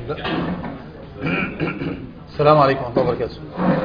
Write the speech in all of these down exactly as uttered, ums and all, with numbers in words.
السلام عليكم ورحمة الله وبركاته.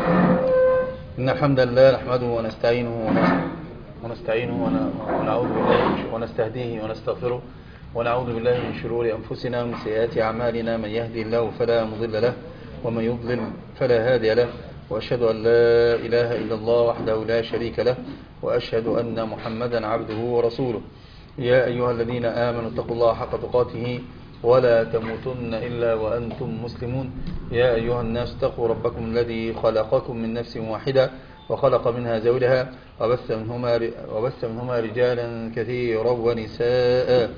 إن الحمد لله نحمده ونستعينه ونستعينه ونعوذ بالله ونستهديه ونستغفره ونعوذ بالله من شرور أنفسنا ومن سيئات أعمالنا. من يهدي الله فلا مضل له ومن يضلل فلا هادي له، وأشهد أن لا إله إلا الله وحده لا شريك له، وأشهد أن محمدا عبده ورسوله. يا أيها الذين آمنوا اتقوا الله حق تقاته ولا تموتن إلا وأنتم مسلمون. يا أيها الناس اتقوا ربكم الذي خلقكم من نفس واحدة وخلق منها زوجها وبث منهما, وبث منهما رجالا كثيرا ونساء،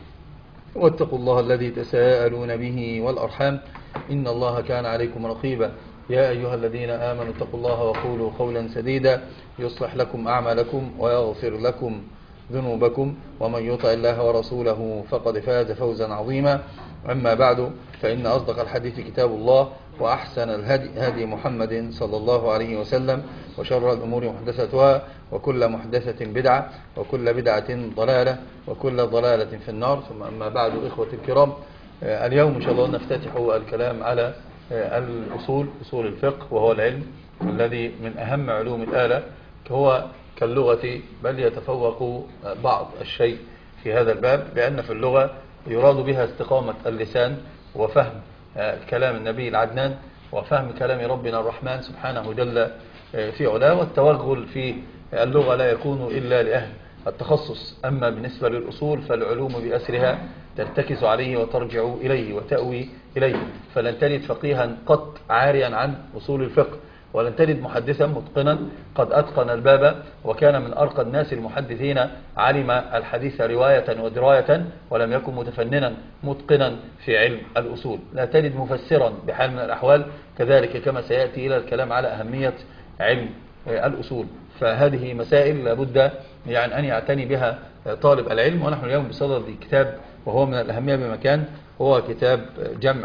واتقوا الله الذي تساءلون به والأرحام إن الله كان عليكم رقيبا. يا أيها الذين آمنوا اتقوا الله وقولوا قولا سديدا يصلح لكم أعمالكم ويغفر لكم ذنوبكم، ومن يطع الله ورسوله فقد فاز فوزا عظيما. أما بعد، فإن أصدق الحديث كتاب الله، وأحسن الهدي هدي محمد صلى الله عليه وسلم، وشر الأمور محدثاتها، وكل محدثة بدعة، وكل بدعة ضلالة، وكل ضلالة في النار. ثم أما بعد، إخوة الكرام، اليوم إن شاء الله نفتتح الكلام على الأصول، أصول الفقه، وهو العلم الذي من أهم علوم الآلة، هو كاللغة، بل يتفوق بعض الشيء في هذا الباب، لأن في اللغة يراد بها استقامة اللسان وفهم كلام النبي العدنان وفهم كلام ربنا الرحمن سبحانه جل في علاه. والتوغل في اللغة لا يكون إلا لأهل التخصص. أما بالنسبة للأصول فالعلوم بأسرها ترتكز عليه وترجع إليه وتأوي إليه، فلن تجد فقيها قط عاريا عن أصول الفقه، ولن تجد محدثا متقنا قد أتقن الباب وكان من أرقى الناس المحدثين، علم الحديث رواية ودراية، ولم يكن متفننا متقنا في علم الأصول. لا تجد مفسرا بحال من الأحوال، كذلك كما سيأتي إلى الكلام على أهمية علم الأصول. فهذه مسائل لابد يعني أن يعتني بها طالب العلم. ونحن اليوم بصدد كتاب وهو من الأهمية بمكان، هو كتاب جمع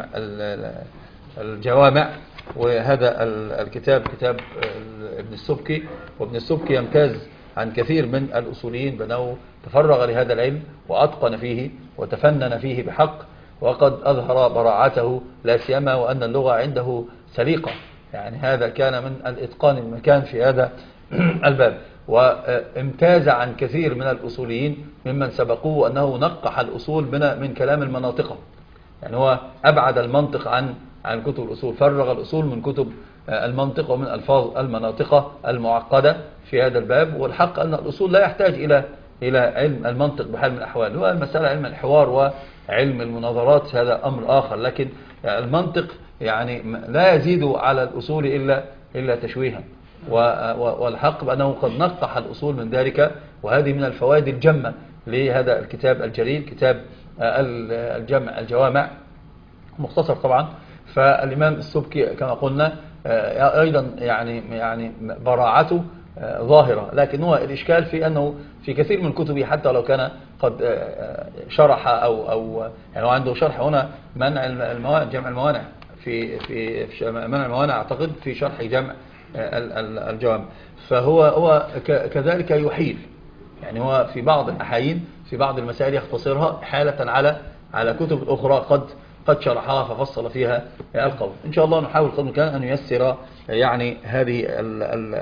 الجوامع. وهذا الكتاب كتاب ابن السبكي، وابن السبكي يمتاز عن كثير من الأصوليين بأنه تفرغ لهذا العلم وأتقن فيه وتفنن فيه بحق، وقد أظهر براعته، لا سيما وأن اللغة عنده سليقة، يعني هذا كان من الإتقان المكان في هذا الباب. وامتاز عن كثير من الأصوليين ممن سبقوه أنه نقح الأصول من من كلام المناطق، يعني هو أبعد المنطق عن عن كتب الأصول، فرغ الأصول من كتب المنطق ومن ألفاظ المناطق المعقدة في هذا الباب. والحق أن الأصول لا يحتاج إلى إلى علم المنطق بحال من الأحوال، هو المسألة علم الحوار وعلم المناظرات، هذا أمر آخر، لكن المنطق يعني لا يزيد على الأصول إلا إلا تشويها. والحق بأنه قد نقح الأصول من ذلك، وهذه من الفوائد الجمة لهذا الكتاب الجليل، كتاب الجمع الجوامع، مختصر طبعا. فالإمام السبكي كما قلنا أيضا يعني يعني براعته ظاهرة، لكن هو الإشكال في أنه في كثير من كتبه حتى لو كان قد شرح أو أو يعني عنده شرح هنا منع الموانع، جمع الموانع في في منع الموانع أعتقد في شرح جمع الجوامع. فهو هو كذلك يحيل، يعني هو في بعض الأحايين في بعض المسائل يختصرها حالة على على كتب أخرى قد قد شرحها ففصل فيها القول. إن شاء الله نحاول قدر الإمكان أن ييسر يعني هذه ال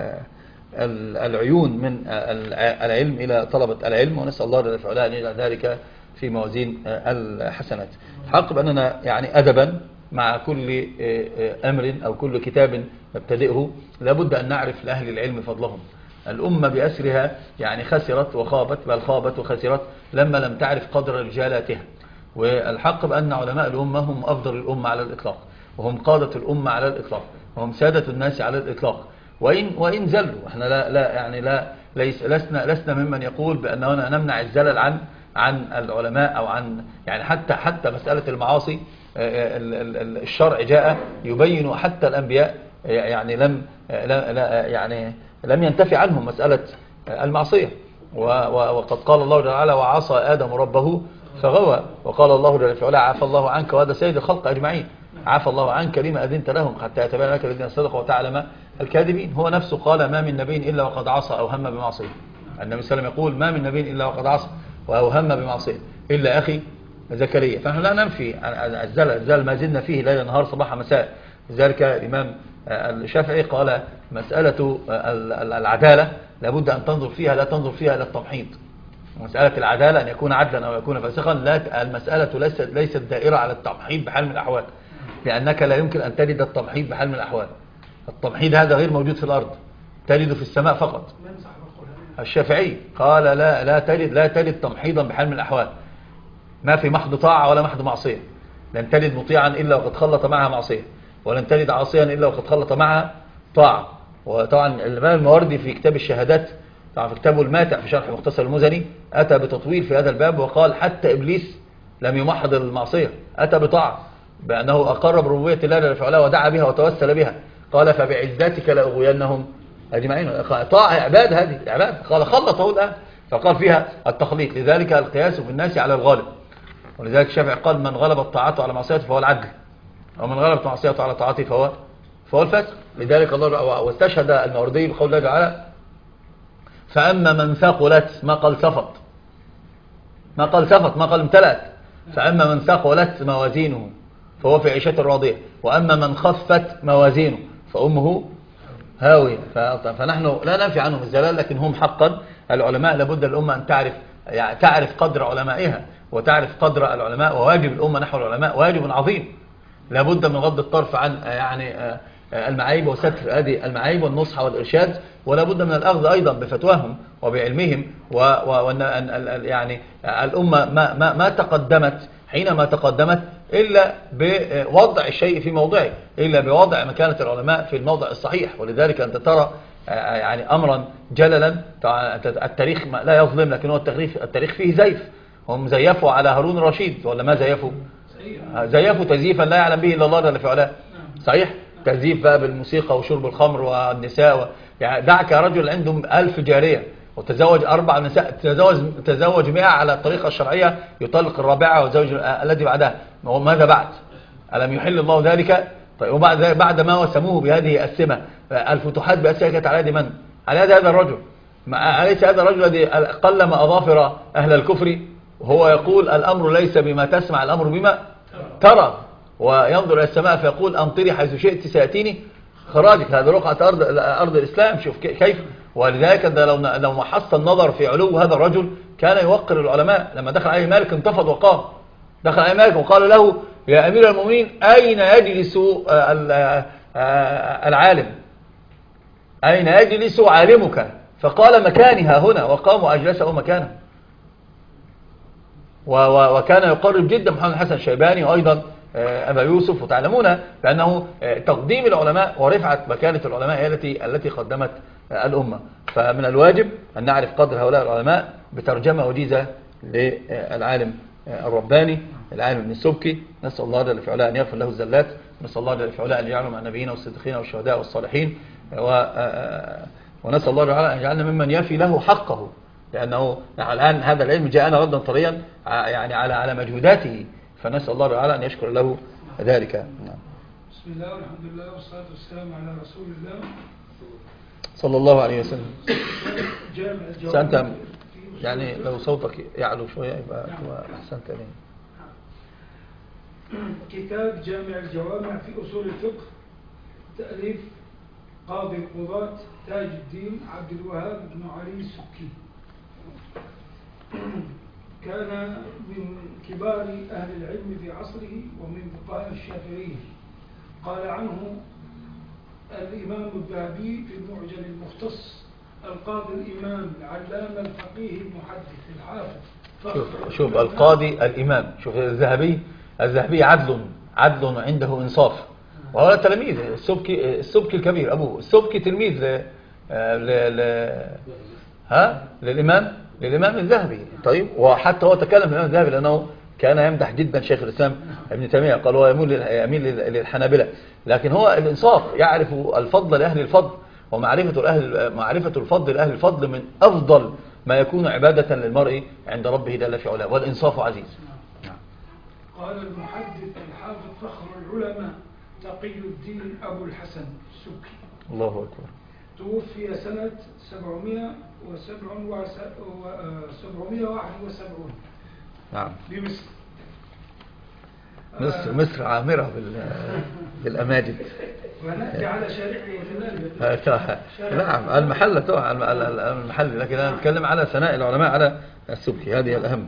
ال العيون من العلم إلى طلبة العلم، ونسأل الله جل وعلا أن يجعل ذلك في موازين الحسنات. حق بأننا يعني أدبا مع كل أمر أو كل كتاب نبتدئه لابد أن نعرف لأهل العلم فضلهم. الأمة بأسرها يعني خسرت وخابت، بل خابت وخسرت لما لم تعرف قدر رجالاتها. والحق بأن علماء الأمة هم أفضل الأمة على الإطلاق، وهم قادة الأمة على الإطلاق، وهم سادة الناس على الإطلاق. وإن وإن زلوا، احنا لا لا يعني لا ليس لسنا لسنا ممن يقول بأننا نمنع الزلل عن عن العلماء أو عن يعني حتى حتى مسألة المعاصي، الشرع جاء يبين حتى الأنبياء يعني لم لا يعني لم ينتفي عنهم مسألة المعصية. وقد قال الله تعالى: وعصى آدم ربه فغوى. وقال الله جل وعلا: عفى الله عنك، وهذا سيد الخلق أجمعين، عفى الله عنك لما أذنت لهم حتى يتبين لك الذين صدقوا وتعلم الكاذبين. هو نفسه قال: ما من نبي إلا وقد عصى أو هم بمعصية. النبي صلى الله عليه وسلم يقول: ما من نبي إلا وقد عصى وأو هم بمعصية إلا أخي زكريا. فنحن لا ننفي الزلل، الزلل ما زلنا فيه ليل نهار صباح مساء. لذلك الإمام الشافعي قال مسألة العدالة لابد أن تنظر فيها، لا تنظر فيها إلى التمحيض. مسألة العدالة أن يكون عدلا أو يكون فاسقا، لا، المسألة ليست ليست دائرة على التمحيض بحال من الأحوال، لأنك لا يمكن أن تجد التمحيض بحال من الأحوال. التمحيض هذا غير موجود في الأرض، تجد في السماء فقط. الشافعي قال لا لا تجد لا تجد تمحيضا بحال من الأحوال، ما في محض طاعة ولا محض معصية. لن تجد مطيعا إلا وقد خلط معها معصية، ولن تجد عاصيا إلا وقد خلط معها طاعة. وطبعا الإمام الماوردي في كتاب الشهادات، طبعا في كتابه الماتع في شرح مختصر المزني، أتى بتطويل في هذا الباب وقال حتى إبليس لم يمحض المعصية، أتى بطاعة، بأنه أقر بربوبية الله جل وعلا ودعا بها وتوسل بها. قال فبعزتك لأغوينهم أجمعين. طاعة عباد، هذه عباد. قال خلطه الآن، فقال فيها التخليط. لذلك القياس في الناس على الغالب. ولذلك الشافعي قال من غلبت طاعته على معصيته فهو العدل، ومن غلبت معصيته على طاعته فهو فهو الفاسق. لذلك الله واستشهد الماوردي بقول الله تعالى فأما من ثقلت، ما قال سفط، ما قال سفط، ما قال امتلأت. فأما من ثقلت موازينه فهو في عيشة راضية، وأما من خفت موازينه فأمه هاوية. فنحن لا ننفي عنهم الزلال، لكن هم حقا العلماء لابد الأمة أن تعرف، يعني تعرف قدر علمائها وتعرف قدر العلماء، وواجب الأمة نحو العلماء واجب عظيم. لابد من غض الطرف عن يعني المعايب وستر هذه المعايب والنصح والإرشاد، ولا بد من الأخذ أيضا بفتواهم وبعلمهم. وأن يعني الأمة ما, ما, ما تقدمت حينما تقدمت إلا بوضع الشيء في موضعه، إلا بوضع مكانة العلماء في الموضع الصحيح. ولذلك أنت ترى يعني أمرا جللا، التاريخ لا يظلم، لكن هو التاريخ التاريخ فيه زيف. هم زيفوا على هارون الرشيد ولا ما زيفوا؟ زيفوا تزييفا لا يعلم به إلا الله جل في علاه. صحيح؟ تزييف بقى بالموسيقى وشرب الخمر والنساء و... يعني دعك رجل عندهم ألف جارية وتزوج أربع نساء، تزوج تزوج مئة على الطريقة الشرعية، يطلق الرابعة وزوج الذي بعدها. ماذا بعد؟ ألم يحل الله ذلك؟ طيب وبعد بعد ما وسموه بهذه السمة، الفتوحات بأسها كانت على يد من؟ على يد هذا الرجل. أليس هذا الرجل الذي قلم أظافر أهل الكفر وهو يقول الأمر ليس بما تسمع، الأمر بما ترى، وينظر إلى السماء فيقول أمطري حيث شئت سيأتيني خراجك. هذا رقعة أرض, أرض الإسلام. شوف كيف. ولذلك لو لو ما حصل النظر في علو هذا الرجل كان يوقر العلماء. لما دخل عليه مالك انتفض وقام، دخل عليه مالك وقال له يا أمير المؤمنين أين يجلس العالم، أين يجلس عالمك؟ فقال مكانها هنا، وقام وأجلسه مكانه. وكان يقرب جدا محمد الحسن الشيباني وأيضا أبا يوسف. وتعلمون بأنه تقديم العلماء ورفعة مكانة العلماء هي التي التي قدمت الأمة. فمن الواجب أن نعرف قدر هؤلاء العلماء بترجمة وجيزة للعالم الرباني العالم ابن السبكي. نسأل الله جل وعلا أن يغفر له الزلات، نسأل الله جل وعلا أن يجعله مع النبيين والصديقين والشهداء والصالحين، ونسأل الله تعالى أن يجعلنا ممن يفي له حقه، لأنه الآن هذا العلم جاءنا ردا طريا يعني على على مجهوداته، فنسأل الله تعالى أن يشكر له ذلك. نعم. بسم الله والحمد لله والصلاة والسلام على رسول الله صلى الله عليه وسلم. جامع أنت يعني لو صوتك يعلو شوية يبقى أحسنت لي. كتاب جامع الجوامع في أصول الفقه، تأليف قاضي القضاة تاج الدين عبد الوهاب بن علي السبكي. كان من كبار أهل العلم في عصره ومن فقهاء الشافعية. قال عنه الإمام الذهبي في المعجم المختص القاضي الإمام العلامة الفقيه المحدث الحافظ. شوف, شوف القاضي الإمام، شوف الذهبي الذهبي عدل عدل عنده إنصاف، وهو تلميذ السبكي السبكي الكبير أبوه السبكي تلميذ ل... ل... ل... ها للإمام للإمام الذهبي. طيب وحتى هو تكلم الإمام الذهبي لأنه كان يمدح جدا شيخ الإسلام ابن تيمية، قال هو يميل يميل للحنابلة، لكن هو الإنصاف يعرف الفضل لأهل الفضل، ومعرفة الأهل معرفة الفضل لأهل الفضل من أفضل ما يكون عبادة للمرء عند ربه جل في علاه، والإنصاف عزيز. قال المحدث الحافظ فخر العلماء تقي الدين أبو الحسن السبكي الله أكبر، توفي سنة سبعمائة وواحد وسبعين نعم بمصر. مصر مصر عامرة بال- بالأماجد. ونأتي على شارعه في نعم المحل طبعا الم- ال- المحل، لكن أنا نتكلم على ثناء العلماء على السبكي، هذه الأهم.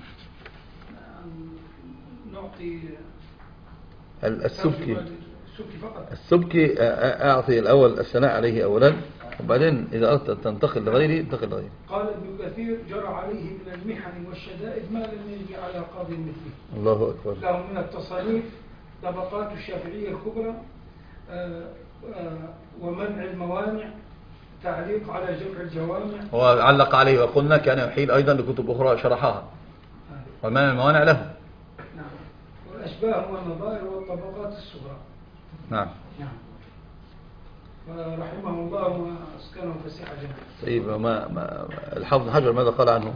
نعطي ال- السبكي السبكي فقط. السبكي أعطي الأول الثناء عليه أولا، وبعدين إذا أردت أن تنتقل لغيره انتقل لغيره. قال ابن كثير: جرى عليه من المحن والشدائد ما لم يجري على قاضي مثله. الله أكبر. له من التصانيف طبقات الشافعية الكبرى، آه، آه، ومنع الموانع، تعليق على جمع الجوامع. وعلق عليه وقلنا كان يحيل أيضا لكتب أخرى شرحها، ومن الموانع له. نعم. والأشباه والنظائر والطبقات الصغرى. نعم. نعم. فرحمه الله واسكنه فسيح جنة. طيب ما, ما الحافظ حجر ماذا قال عنه؟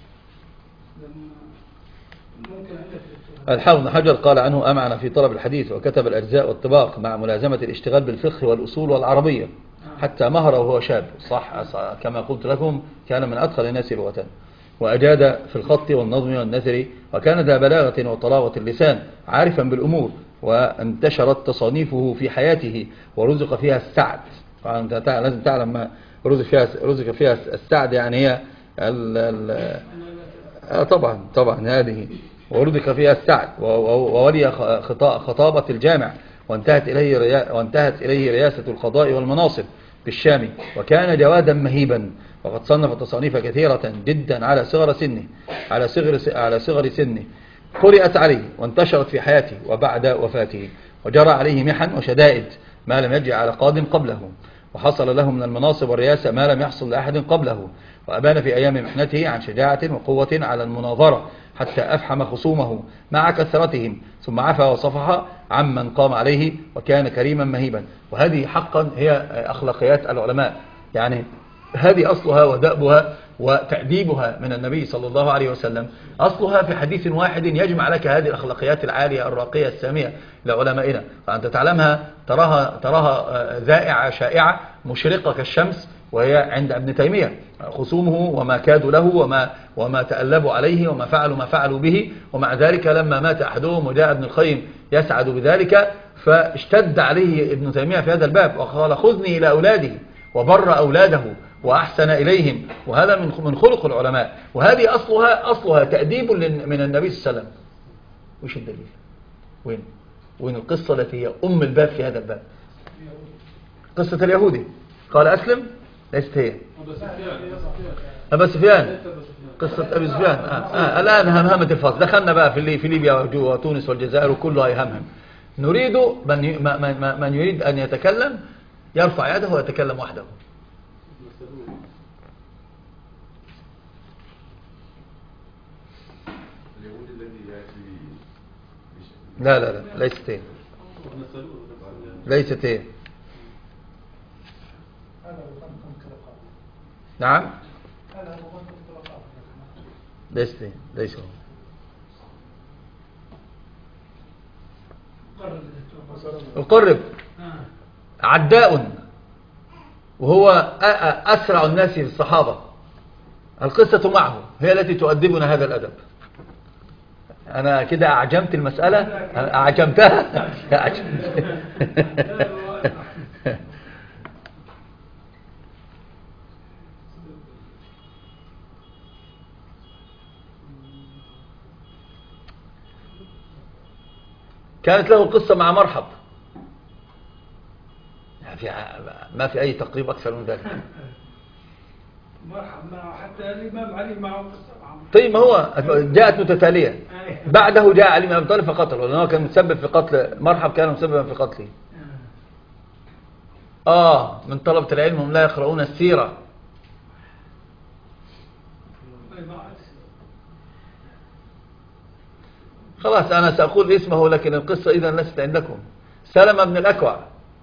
ممكن عندك دكتور. الحافظ حجر قال عنه: أمعن في طلب الحديث وكتب الأجزاء والطباق مع ملازمة الاشتغال بالفقه والأصول والعربية حتى مهر وهو شاب. صح كما قلت لكم كان من أدخل الناس لغة، وأجاد في الخط والنظم والنثر، وكان ذا بلاغة وطلاوة اللسان عارفا بالأمور، وانتشرت تصانيفه في حياته ورزق فيها السعد. فأنت لازم تعلم ما رزق فيها رزق فيها السعد، يعني هي ال ال آه طبعا طبعا هذه ورزق فيها السعد، وولي خطابة الجامع، وانتهت إليه وانتهت إليه رئاسة القضاء والمناصب بالشام، وكان جوادا مهيبا، وقد صنف تصانيف كثيرة جدا على صغر سنه على صغر على صغر سنه قرأت عليه وانتشرت في حياته وبعد وفاته، وجرى عليه محن وشدائد ما لم يجري على قاض قبله، وحصل له من المناصب والرياسة ما لم يحصل لأحد قبله، وأبان في أيام محنته عن شجاعة وقوة على المناظرة حتى أفحم خصومه مع كثرتهم، ثم عفى وصفح عمن قام عليه، وكان كريما مهيبا. وهذه حقا هي أخلاقيات العلماء، يعني هذه أصلها ودأبها وتأديبها من النبي صلى الله عليه وسلم، أصلها في حديث واحد يجمع لك هذه الأخلاقيات العالية الراقية السامية لعلمائنا، فأنت تعلمها تراها, تراها ذائعة شائعة مشرقة كالشمس، وهي عند ابن تيمية خصومه وما كادوا له وما, وما تألبوا عليه وما فعلوا ما فعلوا به، ومع ذلك لما مات أحدهم وجاء ابن القيم يسعد بذلك فاشتد عليه ابن تيمية في هذا الباب وقال: خذني إلى أولاده، وبر أولاده وأحسن إليهم، وهذا من من خلق العلماء. وهذه أصلها أصلها تأديب من النبي صلى الله عليه وسلم. وش الدليل؟ وين وين القصة التي هي أم الباب في هذا الباب؟ قصة اليهودي قال أسلم، ليست هي أبا سفيان، قصة أبي سفيان. آه. آه. الآن همهمة الفصل، دخلنا بقى في في ليبيا وتونس والجزائر وكلها يهمهم. نريد من من من يريد أن يتكلم يرفع يده ويتكلم وحده. لا لا لا ليست هي، ليست هي. نعم ليست هي، ليس هو. القرب عداء، وهو أسرع الناس في الصحابة. القصة معه هي التي تؤدبنا هذا الأدب. أنا كده أعجمت المسألة، أعجمتها أعجمت. كانت له قصة مع مرحب، ما في أي تقريب أكثر من ذلك. مرحب معه، حتى الإمام علي معه قصة معه. طيب ما هو جاءت متتالية، بعده جاء علي بن أبي طالب فقتله، لأنه كان متسبب في قتل مرحب، كان مسببا في قتله. آه من طلبة العلم هم لا يقرؤون السيرة. خلاص أنا سأقول اسمه، لكن القصة إذا لست عندكم. سلمة بن الأكوع،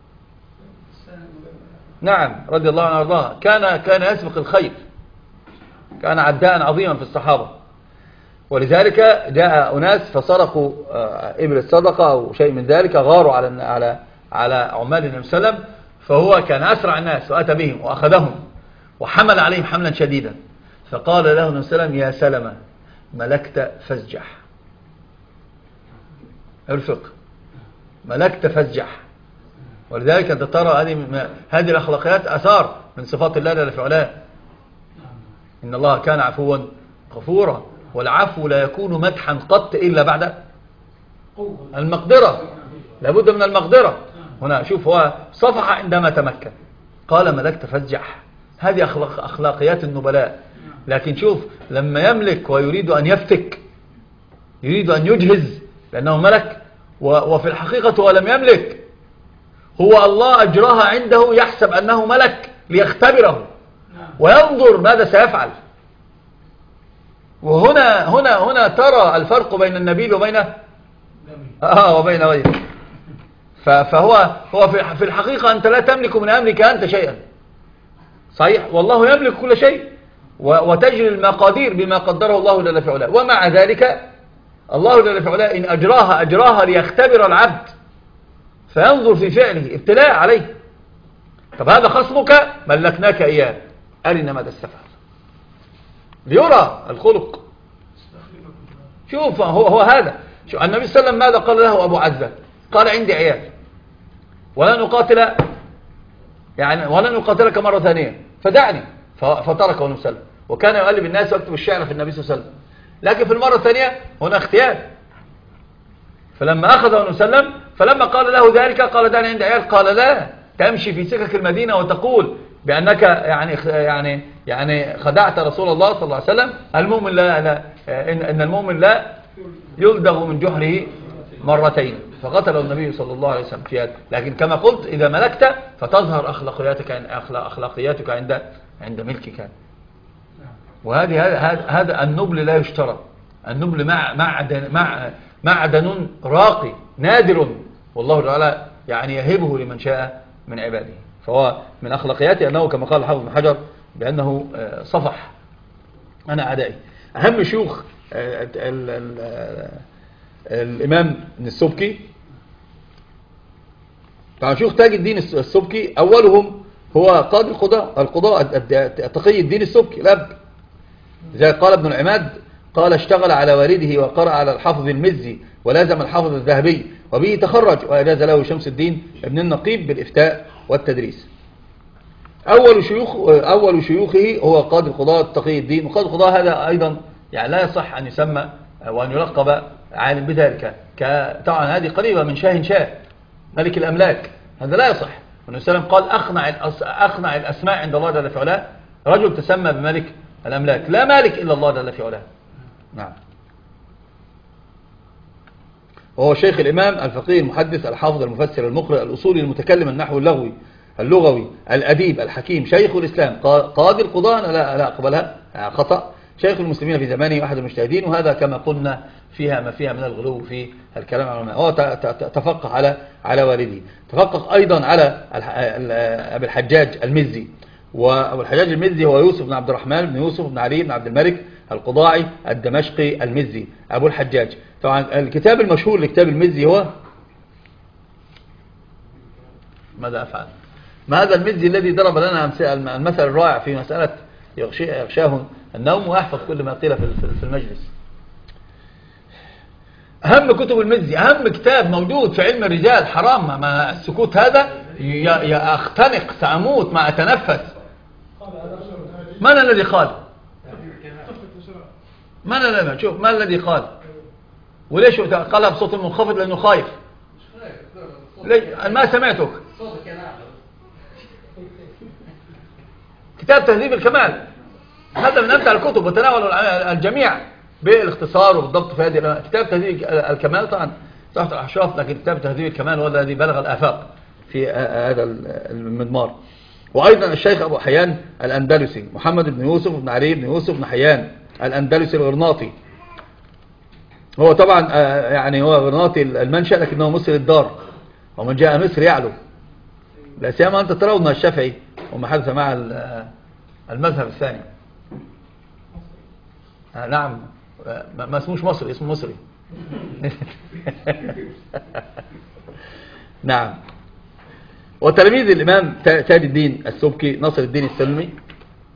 نعم رضي الله عنه وارضاه، كان كان يسبق الخير، كان عداء عظيما في الصحابة، ولذلك جاء أناس فسرقوا إبل الصدقة أو شيء من ذلك، غاروا على على على عمال النبي صلى الله عليه وسلم، فهو كان أسرع الناس وأتى بهم وأخذهم وحمل عليهم حملا شديدا، فقال له النبي صلى الله عليه وسلم: يا سلمة ملكت فازجح. ارفق، ملكت فازجح. ولذلك أنت ترى هذه هذه الأخلاقيات أثار من صفات الله جل في علاه. إن الله كان عفوا غفورا، والعفو لا يكون مدحا قط إلا بعد المقدرة، لابد من المقدرة. هنا شوف هو صفح عندما تمكن، قال ملكت فازجح، هذه أخلاق أخلاقيات النبلاء. لكن شوف لما يملك ويريد أن يفتك، يريد أن يجهز لأنه ملك، وفي الحقيقة هو لم يملك، هو الله أجراها عنده يحسب أنه ملك ليختبره وينظر ماذا سيفعل. وهنا هنا هنا ترى الفرق بين النبيل وبين آه وبين غيره. فهو هو في الحقيقة أنت لا تملك من أمرك أنت شيئا، صحيح، والله يملك كل شيء، وتجري المقادير بما قدره الله جل في علاه. ومع ذلك الله جل في علاه إن أجراها أجراها ليختبر العبد فينظر في فعله ابتلاء عليه. طب هذا خصمك ملكناك إياه، أرنا ماذا استفعل، ليرى الخلق. شوف هو, هو هذا. شوف النبي صلى الله عليه وسلم ماذا قال له أبو عزة؟ قال عندي عيال ولن أقاتل، يعني ولن أقاتلك مرة ثانية فدعني، فتركه النبي صلى الله عليه وسلم. وكان يقلب الناس ويكتب الشعر في النبي صلى الله عليه وسلم. لكن في المرة الثانية هنا اختيار، فلما أخذه النبي صلى الله عليه وسلم فلما قال له ذلك قال دعني عندي عيال، قال لا تمشي في سكك المدينة وتقول بأنك يعني يعني يعني خدعت رسول الله صلى الله عليه وسلم. المؤمن لا, لا إن, إن المؤمن لا يلدغ من جحره مرتين، فقتل النبي صلى الله عليه وسلم في هذا. لكن كما قلت إذا ملكت فتظهر أخلاقياتك أخلاقياتك عند عند ملكك. وهذه هذا هذا النبل لا يشترى. النبل مع معدن مع معدن راقي نادر، والله تعالى يعني يهبه لمن شاء من عباده. فهو من أخلاقياته أنه كما قال الحافظ بن حجر بأنه صفح أنا أعدائي. أهم شيوخ الإمام السبكي، طبعا شيوخ تاج الدين السبكي أولهم هو قاضي القضاء القضاء تقي الدين السبكي الأب، زي قال ابن العماد قال اشتغل على والده وقرأ على الحافظ المزي ولازم الحافظ الذهبي وبه تخرج، وأجاز له شمس الدين ابن النقيب بالإفتاء والتدريس. أول شيوخ أول شيوخه هو قاضي القضاء تقي الدين. وقاضي القضاء هذا أيضا يعني لا يصح أن يسمى وأن يلقب عالم بذلك، طبعا هذه قريبة من شاه شاه ملك الأملاك، هذا لا يصح. النبي صلى الله عليه وسلم قال أخنع أخنع الأسماء عند الله جل في علاه رجل تسمى بملك الأملاك، لا مالك إلا الله جل في علاه. نعم. وهو شيخ الإمام الفقيه المحدث الحافظ المفسر المقرئ الأصولي المتكلم النحو اللغوي اللغوي الأديب الحكيم، شيخ الإسلام، قاضي القضاء لا لا أقبلها خطأ، شيخ المسلمين في زمانه أحد المجتهدين. وهذا كما قلنا فيها ما فيها من الغلو في الكلام على العلماء. هو تفقه على على والده، تفقه أيضا على أبي الحجاج المزي. وأبو الحجاج المزي هو يوسف بن عبد الرحمن بن يوسف بن علي بن عبد الملك القضاعي الدمشقي المزي أبو الحجاج. طبعا الكتاب المشهور لكتاب المزي هو ماذا أفعل؟ ما هذا المزي الذي ضرب لنا المثل الرائع في مسألة يغشاه النوم ويحفظ كل ما قيل في المجلس. أهم كتب المزي، أهم كتاب موجود في علم الرجال، حرام ما السكوت هذا، يا أختنق سأموت ما أتنفس. من الذي قال؟ من الذي شوف ما الذي قال؟ وليش قالها بصوت منخفض؟ لأنه خايف. ليش ما سمعتك؟ كتاب تهذيب الكمال هذا من أمتع الكتب وتناول الجميع بالاختصار وبالضبط في هذه كتاب تهذيب الكمال. طبعا تحت الأحشاف، لكن كتاب تهذيب الكمال هو الذي بلغ الآفاق في هذا المضمار. وأيضا الشيخ أبو حيان الأندلسي محمد بن يوسف بن علي بن يوسف بن حيان الأندلسي الغرناطي. هو طبعا يعني هو غرناطي المنشأ لكنه مصري الدار، ومن جاء مصر يعلو، لا سيما أنت ترون الشافعي وما حدث مع المذهب الثاني. نعم ما اسموش مصري، اسمه مصري. نعم. وتلميذ الإمام تاج الدين السبكي ناصر الدين السلمي،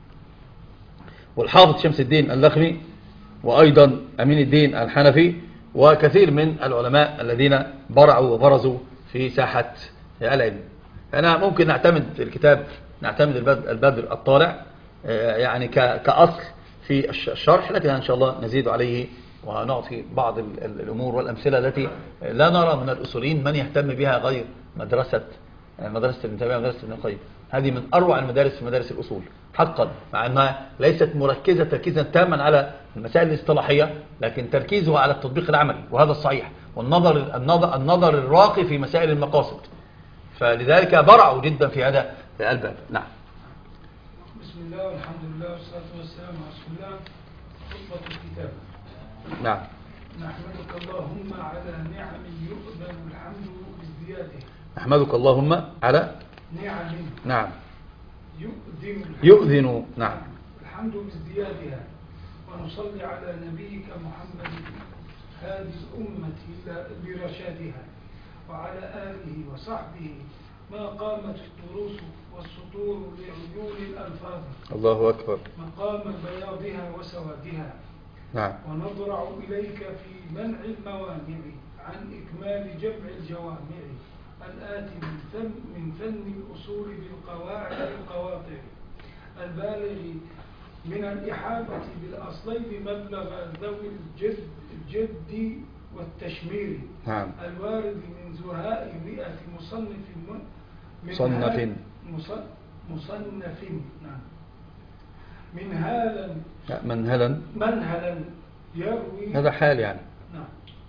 والحافظ شمس الدين اللخمي، وأيضا أمين الدين الحنفي، وكثير من العلماء الذين برعوا وبرزوا في ساحة العلم. أنا ممكن نعتمد الكتاب، نعتمد البدر الطالع يعني كأصل في الشرح، لكن إن شاء الله نزيد عليه ونعطي بعض الأمور والأمثلة التي لا نرى من الأصوليين من يهتم بها غير مدرسة مدرسة ابن تيمية ومدرسة ابن القيم. هذه من أروع المدارس في مدارس الأصول حقا، مع أنها ليست مركزة تركيزا تاما على المسائل الاصطلاحية، لكن تركيزها على التطبيق العملي، وهذا الصحيح، والنظر النظر, النظر الراقي في مسائل المقاصد. فلذلك برعوا جدا في هذا الباب. نعم. بسم الله والحمد لله والصلاة والسلام على رسول الله. خطبة الكتاب. نعم. نحمدك اللهم على نعم يؤذن الحمد بازدياده. نحمدك اللهم على نعم. نعم. يؤذن يؤذن. نعم. الحمد بازديادها، ونصلي على نبيك محمد هذه الأمة برشادها، وعلى آله وصحبه ما قامت الدروس والسطور لعيون الألفاظ. الله أكبر. مقام بياضها وسوادها. نعم. ونضرع إليك في منع الموانع عن إكمال جمع الجوامع الآتي من فن, من فن الأصول بالقواعد القواطع البالغ من الإحاطة بالأصلين مبلغ ذوي الجد, الجد والتشمير. نعم. الوارد من زهاء مئة مصنف مصنف مصنف نعم منهالا منهلا منهلا يروي. هذا حال يعني. نعم.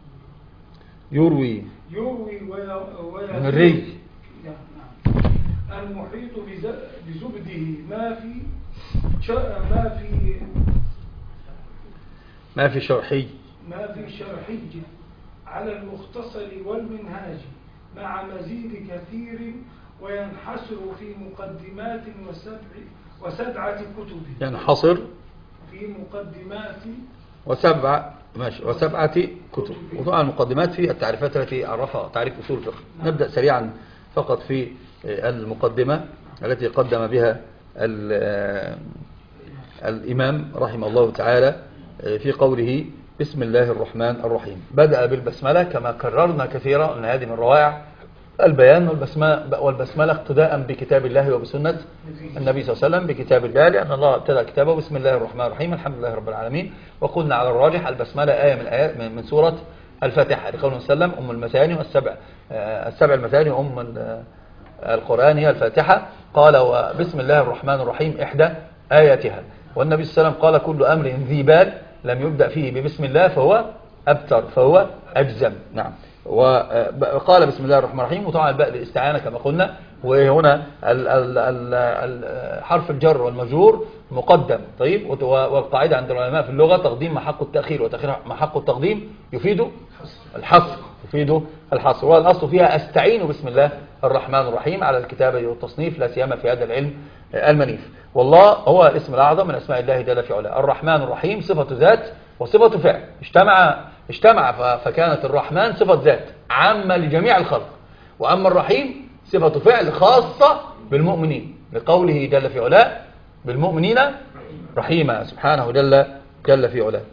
يروي يروي ويروي من الري. نعم. المحيط بزبده ما في ما في ما في شرحي ما في شرحي على المختصر والمنهاج مع مزيد كثير، وينحصر في مقدمات وسبع وسبعة كتب. ينحصر في مقدمات وسبع ماشي وسبعة كتب. وطبعا المقدمات في التعريفات التي عرفها تعريف أصول الفقه. نبدأ سريعا فقط في المقدمة التي قدم بها الإمام رحمه الله تعالى في قوله بسم الله الرحمن الرحيم. بدأ بالبسملة كما كررنا كثيرا أن هذه من روائع البيان والبسملة, والبسملة اقتداء بكتاب الله وبسنة النبي صلى الله عليه وسلم. بكتاب الله لأن الله ابتدأ كتابه بسم الله الرحمن الرحيم الحمد لله رب العالمين. وقلنا على الراجح البسملة آية من آيات من سورة الفاتحة، لقوله صلى الله عليه وسلم أم المثاني والسبع السبع المثاني أم القرآن هي الفاتحة. قال وبسم الله الرحمن الرحيم إحدى آياتها. والنبي صلى الله عليه وسلم قال كل أمر ذي بال لم يبدأ فيه ببسم الله فهو أبتر فهو أجزم. نعم. وقال بسم الله الرحمن الرحيم، وطبعا الباء للاستعانة كما قلنا. وهنا حرف الجر والمجرور مقدم. طيب. والقاعدة عند العلماء في اللغة تقديم ما حق التأخير وتأخير ما حق التقديم يفيد الحصر يفيد الحصر. والأصل فيها أستعين بسم الله الرحمن الرحيم على الكتابة والتصنيف، لا سيما في هذا العلم المنيف. والله هو الاسم الأعظم من أسماء الله جل في علاه. الرحمن الرحيم صفة ذات وصفة فعل اجتمع اجتمع فكانت الرحمن صفة ذات عامة لجميع الخلق، وأما الرحيم صفة فعل خاصة بالمؤمنين، لقوله جل في علاه بالمؤمنين رحيما سبحانه جل جل في علاه.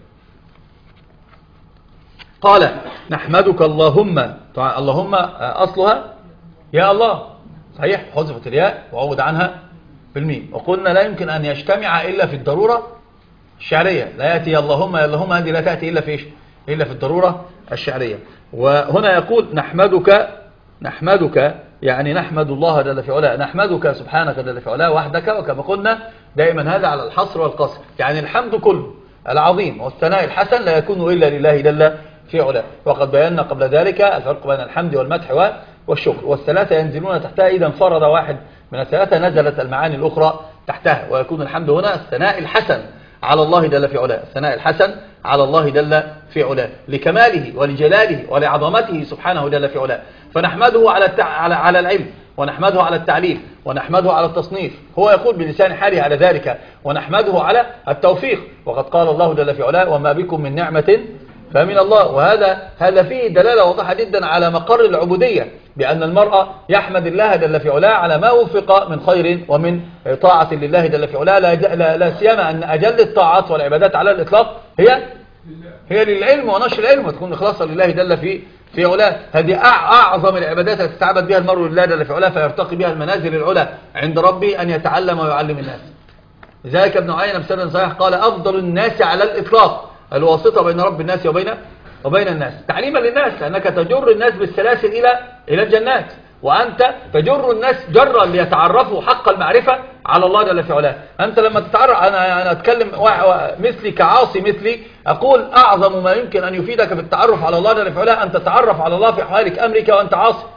قال نحمدك اللهم. طبعا اللهم أصلها يا الله صحيح، حذفت الياء وعوض عنها بالميم. وقلنا لا يمكن أن يجتمع إلا في الضرورة الشعرية. لا يأتي يا اللهم يا اللهم، هذه لا تأتي إلا في إيش؟ إلا في الضرورة الشعرية. وهنا يقول نحمدك نحمدك يعني نحمد الله جل في علاه، نحمدك سبحانك جل في علاه وحدك. وكما قلنا دائما هذا على الحصر والقصر، يعني الحمد كله العظيم والثناء الحسن لا يكون إلا لله جل في علاه. وقد بينا قبل ذلك الفرق بين الحمد والمدح والشكر، والثلاثة ينزلون تحتها. إذا انفرد واحد من الثلاثة نزلت المعاني الأخرى تحتها. ويكون الحمد هنا الثناء الحسن على الله جل في علاه، الثناء الحسن على الله جل في علاه لكماله ولجلاله ولعظمته سبحانه جل في علاه. فنحمده على التع... على على العلم، ونحمده على التعليم، ونحمده على التصنيف. هو يقول بلسان حاله على ذلك، ونحمده على التوفيق. وقد قال الله جل في علاه وما بكم من نعمة فمن الله. وهذا هذا فيه دلالة واضحة جدا على مقر العبودية، بأن المرأة يحمد الله جل في علاه على ما وفق من خير ومن طاعة لله جل في علاه. لا, لا, لا سيما أن أجل الطاعات والعبادات على الإطلاق هي هي للعلم ونشر العلم، وتكون إخلاصا لله جل في في علاه. هذه أعظم العبادات التي تتعبد بها المرء لله جل في علاه، فيرتقي بها المنازل العلى عند ربه، أن يتعلم ويعلم الناس. لذلك ابن عيينة بسند صحيح قال: أفضل الناس على الإطلاق الواسطة بين رب الناس وبين وبين الناس، تعليما للناس، لأنك تجر الناس بالسلاسل إلى إلى الجنات، وأنت تجر الناس جرا ليتعرفوا حق المعرفة على الله جل في علاه. أنت لما تتعرف، أنا أنا أتكلم مثلي كعاصي مثلي، أقول أعظم ما يمكن أن يفيدك في التعرف على الله جل في علاه أن تتعرف على الله في حالك أمرك وأنت عاصي،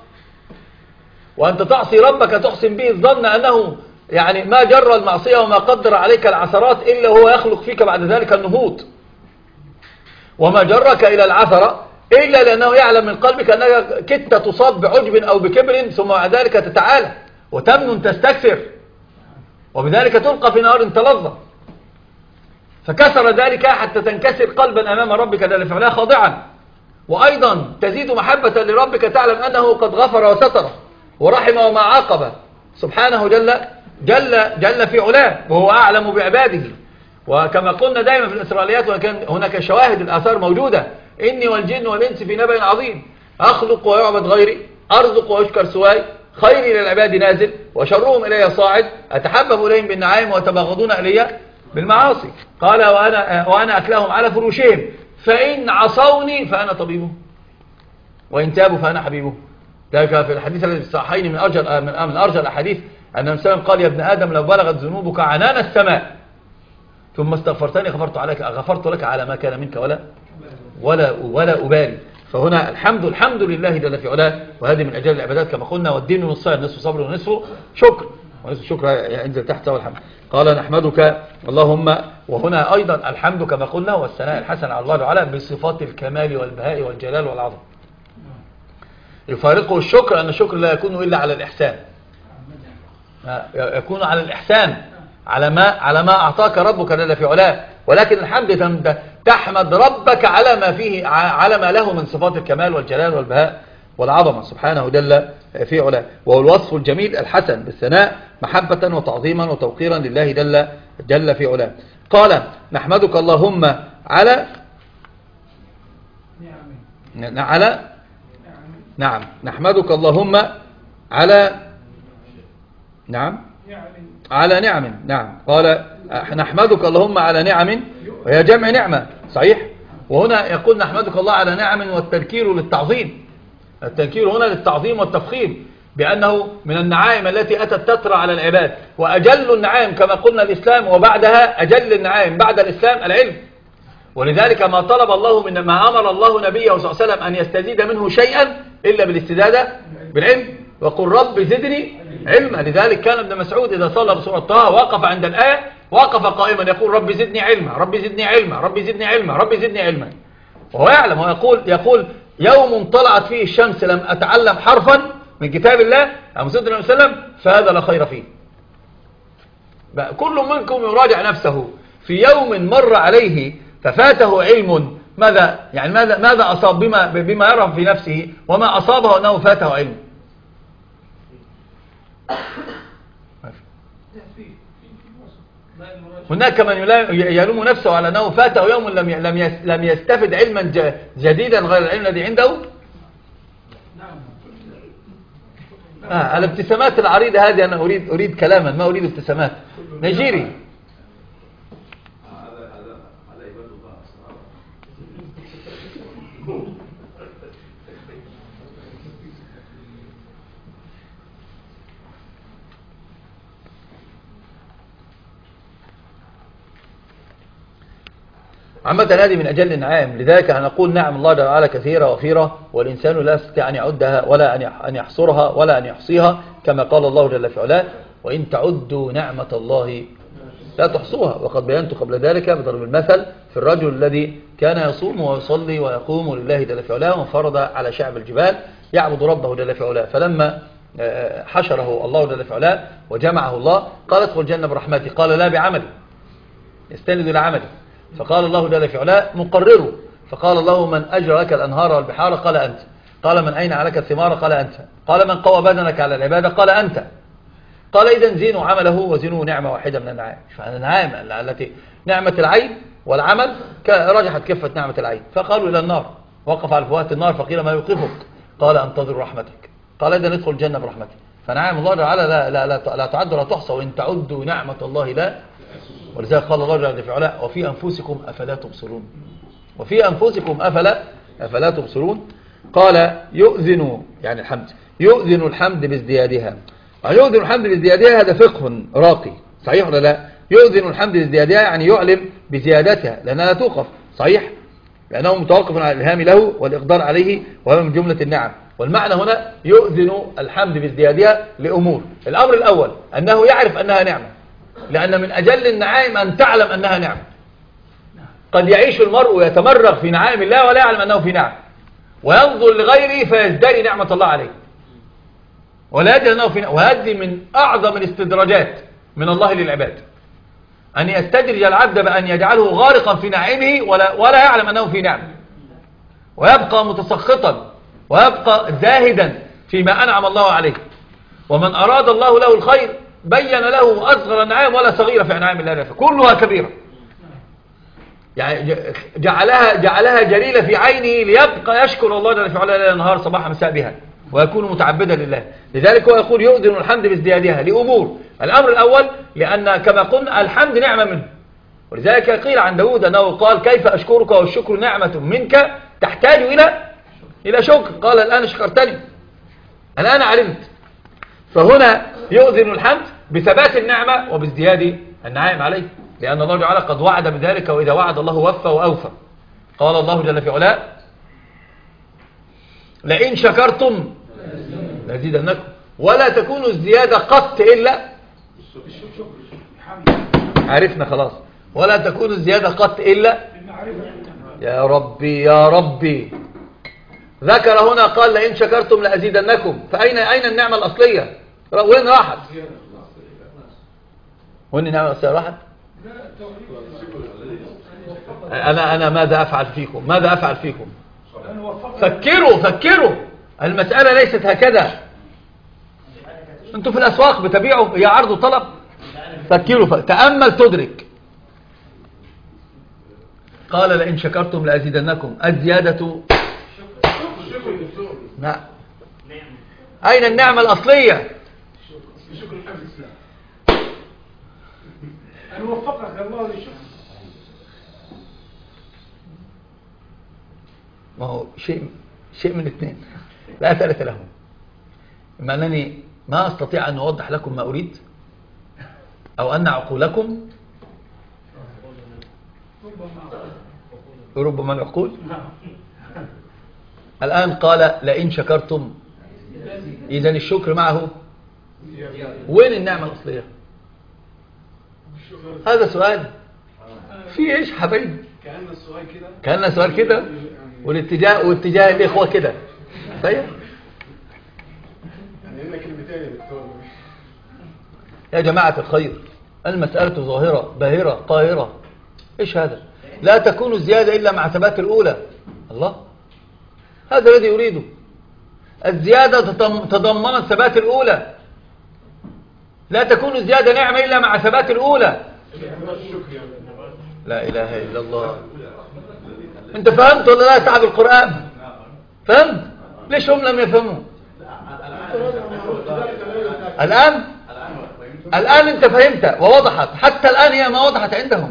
وأنت تعصي ربك تحسن به الظن أنه يعني ما جر المعصية وما قدر عليك العثرات إلا هو يخلق فيك بعد ذلك النهوض، وما جرك إلى العثرة إلا لأنه يعلم من قلبك أنك كدت تصاب بعجب أو بكبر، ثم بعد ذلك تتعالى وتمن تستكثر، وبذلك تلقى في نار تلظى، فكسر ذلك حتى تنكسر قلبا أمام ربك جل في علاه خاضعا. وأيضا تزيد محبة لربك، تعلم أنه قد غفر وستر ورحم وما عاقب سبحانه جل جل جل في علاه، وهو أعلم بعباده. وكما قلنا دائما في الإسرائيليات، وكان هناك شواهد الآثار موجودة: إني والجن والإنس في نبأ عظيم، أخلق ويعبد غيري، أرزق ويشكر سواي، خيري للعباد نازل، وشرهم إلي صاعد، أتحبب إليهم بالنعائم ويتبغضون إلي بالمعاصي. قال: وأنا, وأنا أكلهم على فروشهم، فإن عصوني فأنا طبيبهم، وإن تابوا فأنا حبيبهم. ذلك في الحديث الذي في الصحيحين من أرجى من أرجى الأحاديث أن النبي قال: يا ابن آدم لو بلغت ذنوبك عنان السماء ثم استغفرتني غفرت عليك غفرت لك على ما كان منك ولا ولا ولا أبالي. فهنا الحمد الحمد لله جل في علاه، وهذه من أجل العبادات كما قلنا. والدين نصفين، نصف صبر ونصف شكر، ونصف شكر ينزل تحت والحمد. قال: نحمدك اللهم. وهنا أيضا الحمد كما قلنا والثناء الحسن على الله تعالى بصفات الكمال والبهاء والجلال والعظمة. يفارقه الشكر أن الشكر لا يكون إلا على الإحسان، يكون على الإحسان على ما على ما أعطاك ربك جل في علاه. ولكن الحمد تحمد ربك على ما فيه، على ما له من صفات الكمال والجلال والبهاء والعظمة سبحانه جل في علاه. وهو الوصف الجميل الحسن بالثناء محبة وتعظيما وتوقيرا لله جل جل في علاه. قال: نحمدك اللهم على على نعم نحمدك اللهم على نعم على نعم نعم قال: نحمدك اللهم على نعم، وهي جمع نعمة صحيح. وهنا يقول: نحمدك الله على نعم، والتذكير للتعظيم، التذكير هنا للتعظيم والتفخيم، بأنه من النعائم التي أتت تترى على العباد. وأجل النعائم كما قلنا الإسلام، وبعدها أجل النعائم بعد الإسلام العلم. ولذلك ما طلب الله من ما أمر الله نبيه صلى الله عليه وسلم أن يستزيد منه شيئا إلا بالاستزادة بالعلم. وقل رب زدني علما. لذلك كان ابن مسعود إذا صلى بسورة طه وقف عند الآية، وقف قائما يقول: رب زدني علما، رب زدني علما، رب زدني علما، رب زدني علما. وهو يعلم، ويقول يقول يوم طلعت فيه الشمس لم أتعلم حرفا من كتاب الله أو سيدنا النبي صلى الله عليه وسلم فهذا لا خير فيه. كل منكم يراجع نفسه في يوم مر عليه ففاته علم، ماذا يعني ماذا ماذا أصاب بما بما يرى في نفسه، وما أصابه أنه فاته علم. هناك من يلوم نفسه على أنه فاته يوم لم لم لم يستفد علما جديدا غير العلم الذي عنده. آه الابتسامات العريضة هذه أنا أريد أريد كلاما، ما أريد ابتسامات. نيجيري عامة هذه من أجل النعائم. لذلك هنقول نعم الله تعالى كثيرة وفيرة، والإنسان لا يستطيع أن يعدها ولا أن يحصرها ولا أن يحصيها، كما قال الله جل في علاه: وإن تعدوا نعمة الله لا تحصوها. وقد بينت قبل ذلك بضرب المثل في الرجل الذي كان يصوم ويصلي ويقوم لله جل في علاه، وانفرد على شعب الجبال يعبد ربه جل في علاه. فلما حشره الله جل في علاه وجمعه الله قال: ادخل الجنة برحمتي. قال: لا بعملي، يستند إلى عملي. فقال الله جل في علاه مقرره، فقال الله: من أجرى لك الأنهار والبحار؟ قال: أنت. قال: من أين عليك الثمار؟ قال: أنت. قال: من قوى بدنك على العبادة؟ قال: أنت. قال: إذن زينوا عمله وزينوا نعمة واحدة من النعائم. فالنعائم التي نعمة العين والعمل رجحت كفة نعمة العين، فقالوا إلى النار، وقف على فوات النار فقيل ما يوقفك؟ قال انتظر رحمتك. قال إذا ندخل الجنة برحمتك. فنعم الله تعالى لا, لا, لا, لا تعد ولا تحصى، وإن تعدوا نعمة الله لا. ولذلك قال الله جل في علاه وفي أنفسكم أفلا تبصرون، وفي أنفسكم أفلا أفلا تبصرون. قال يؤذن يعني الحمد، يؤذن الحمد بازديادها. يؤذن الحمد بازديادها هذا فقه راقي، صحيح ولا لا؟ يؤذن الحمد بازديادها يعني يعلم بزيادتها لأنها لا توقف، صحيح؟ لأنه متوقف على الإلهام له والإقدار عليه، وهو من جملة النعم. والمعنى هنا يؤذن الحمد بازديادها لأمور. الأمر الأول أنه يعرف أنها نعمة، لأن من أجل النعائم أن تعلم أنها نعمة. قد يعيش المرء ويتمرغ في نعائم الله ولا يعلم أنه في نعم، وينظر لغيره فيزدري نعمة الله عليه ولا يدري أنه في نعم. وهذه من أعظم الاستدراجات من الله للعباد، أن يستدرج العبد بأن يجعله غارقا في نعيمه ولا, ولا يعلم أنه في نعم، ويبقى متسخطا ويبقى زاهدا فيما أنعم الله عليه. ومن أراد الله له الخير بين له أصغر النعائم ولا صغيرة في أنعام الله، كلها كبيرة، يعني جعلها جعلها جليلة في عينه ليبقى يشكر الله جل في علاه ليل نهار صباح مساء بها ويكون متعبدا لله. لذلك هو يقول يؤذن الحمد بازديادها لأمور. الأمر الأول لأن كما قلنا الحمد نعمة منه، ولذلك قيل عن داود أنه قال كيف أشكرك والشكر نعمة منك تحتاج إلى إلى شكر. قال الآن شكرتني، الآن علمت. فهنا يؤذن الحمد بثبات النعمة وبازدياد النعائم عليه، لأن الله تعالى قد وعد بذلك، وإذا وعد الله وفى وأوفى. قال الله جل في علاه لئن شكرتم لأزيدنكم ولا تكون الزيادة قط إلا، عرفنا خلاص، ولا تكون الزيادة قط إلا يا ربي يا ربي. ذكر هنا قال لئن شكرتم لأزيدنكم، فأين أين النعمة الأصلية؟ وين راحت؟ وين النعمة الأصلية راحت؟ أنا أنا ماذا أفعل فيكم؟ ماذا أفعل فيكم؟ فكروا فكروا، المسألة ليست هكذا. أنتم في الأسواق بتبيعوا، هي عرض وطلب. فكروا ف... تأمل تدرك. قال لئن شكرتم لأزيدنكم، الزيادة نعم. أين النعمة الأصلية؟ أن وفقك الله للشكر. ما هو شيء شيء من الاثنين لا ثالث له. إما أنني ما أستطيع أن أوضح لكم ما أريد، أو أن عقولكم ربما العقول. الآن قال لئن شكرتم، إذن الشكر معه. وين النعمة الأصلية؟ هذا سؤال في ايش حبيبي؟ كأن السؤال كده كأن السؤال كده والاتجاه واتجاه الإخوة كده. طيب يعني إن كلمتين يا دكتور. يا جماعة الخير، المسألة ظاهرة باهرة قاهرة. ايش هذا؟ لا تكون الزيادة إلا مع ثبات الأولى. الله، هذا الذي يريده. الزيادة تضمنت ثبات الأولى. لا تكون الزيادة نعمة إلا مع ثبات الأولى. لا إله إلا الله. أنت فهمت ولا لا تعب القرآن؟ فهمت؟ ليش هم لم يفهموا؟ الآن الآن أنت فهمت ووضحت، حتى الآن هي ما وضحت عندهم.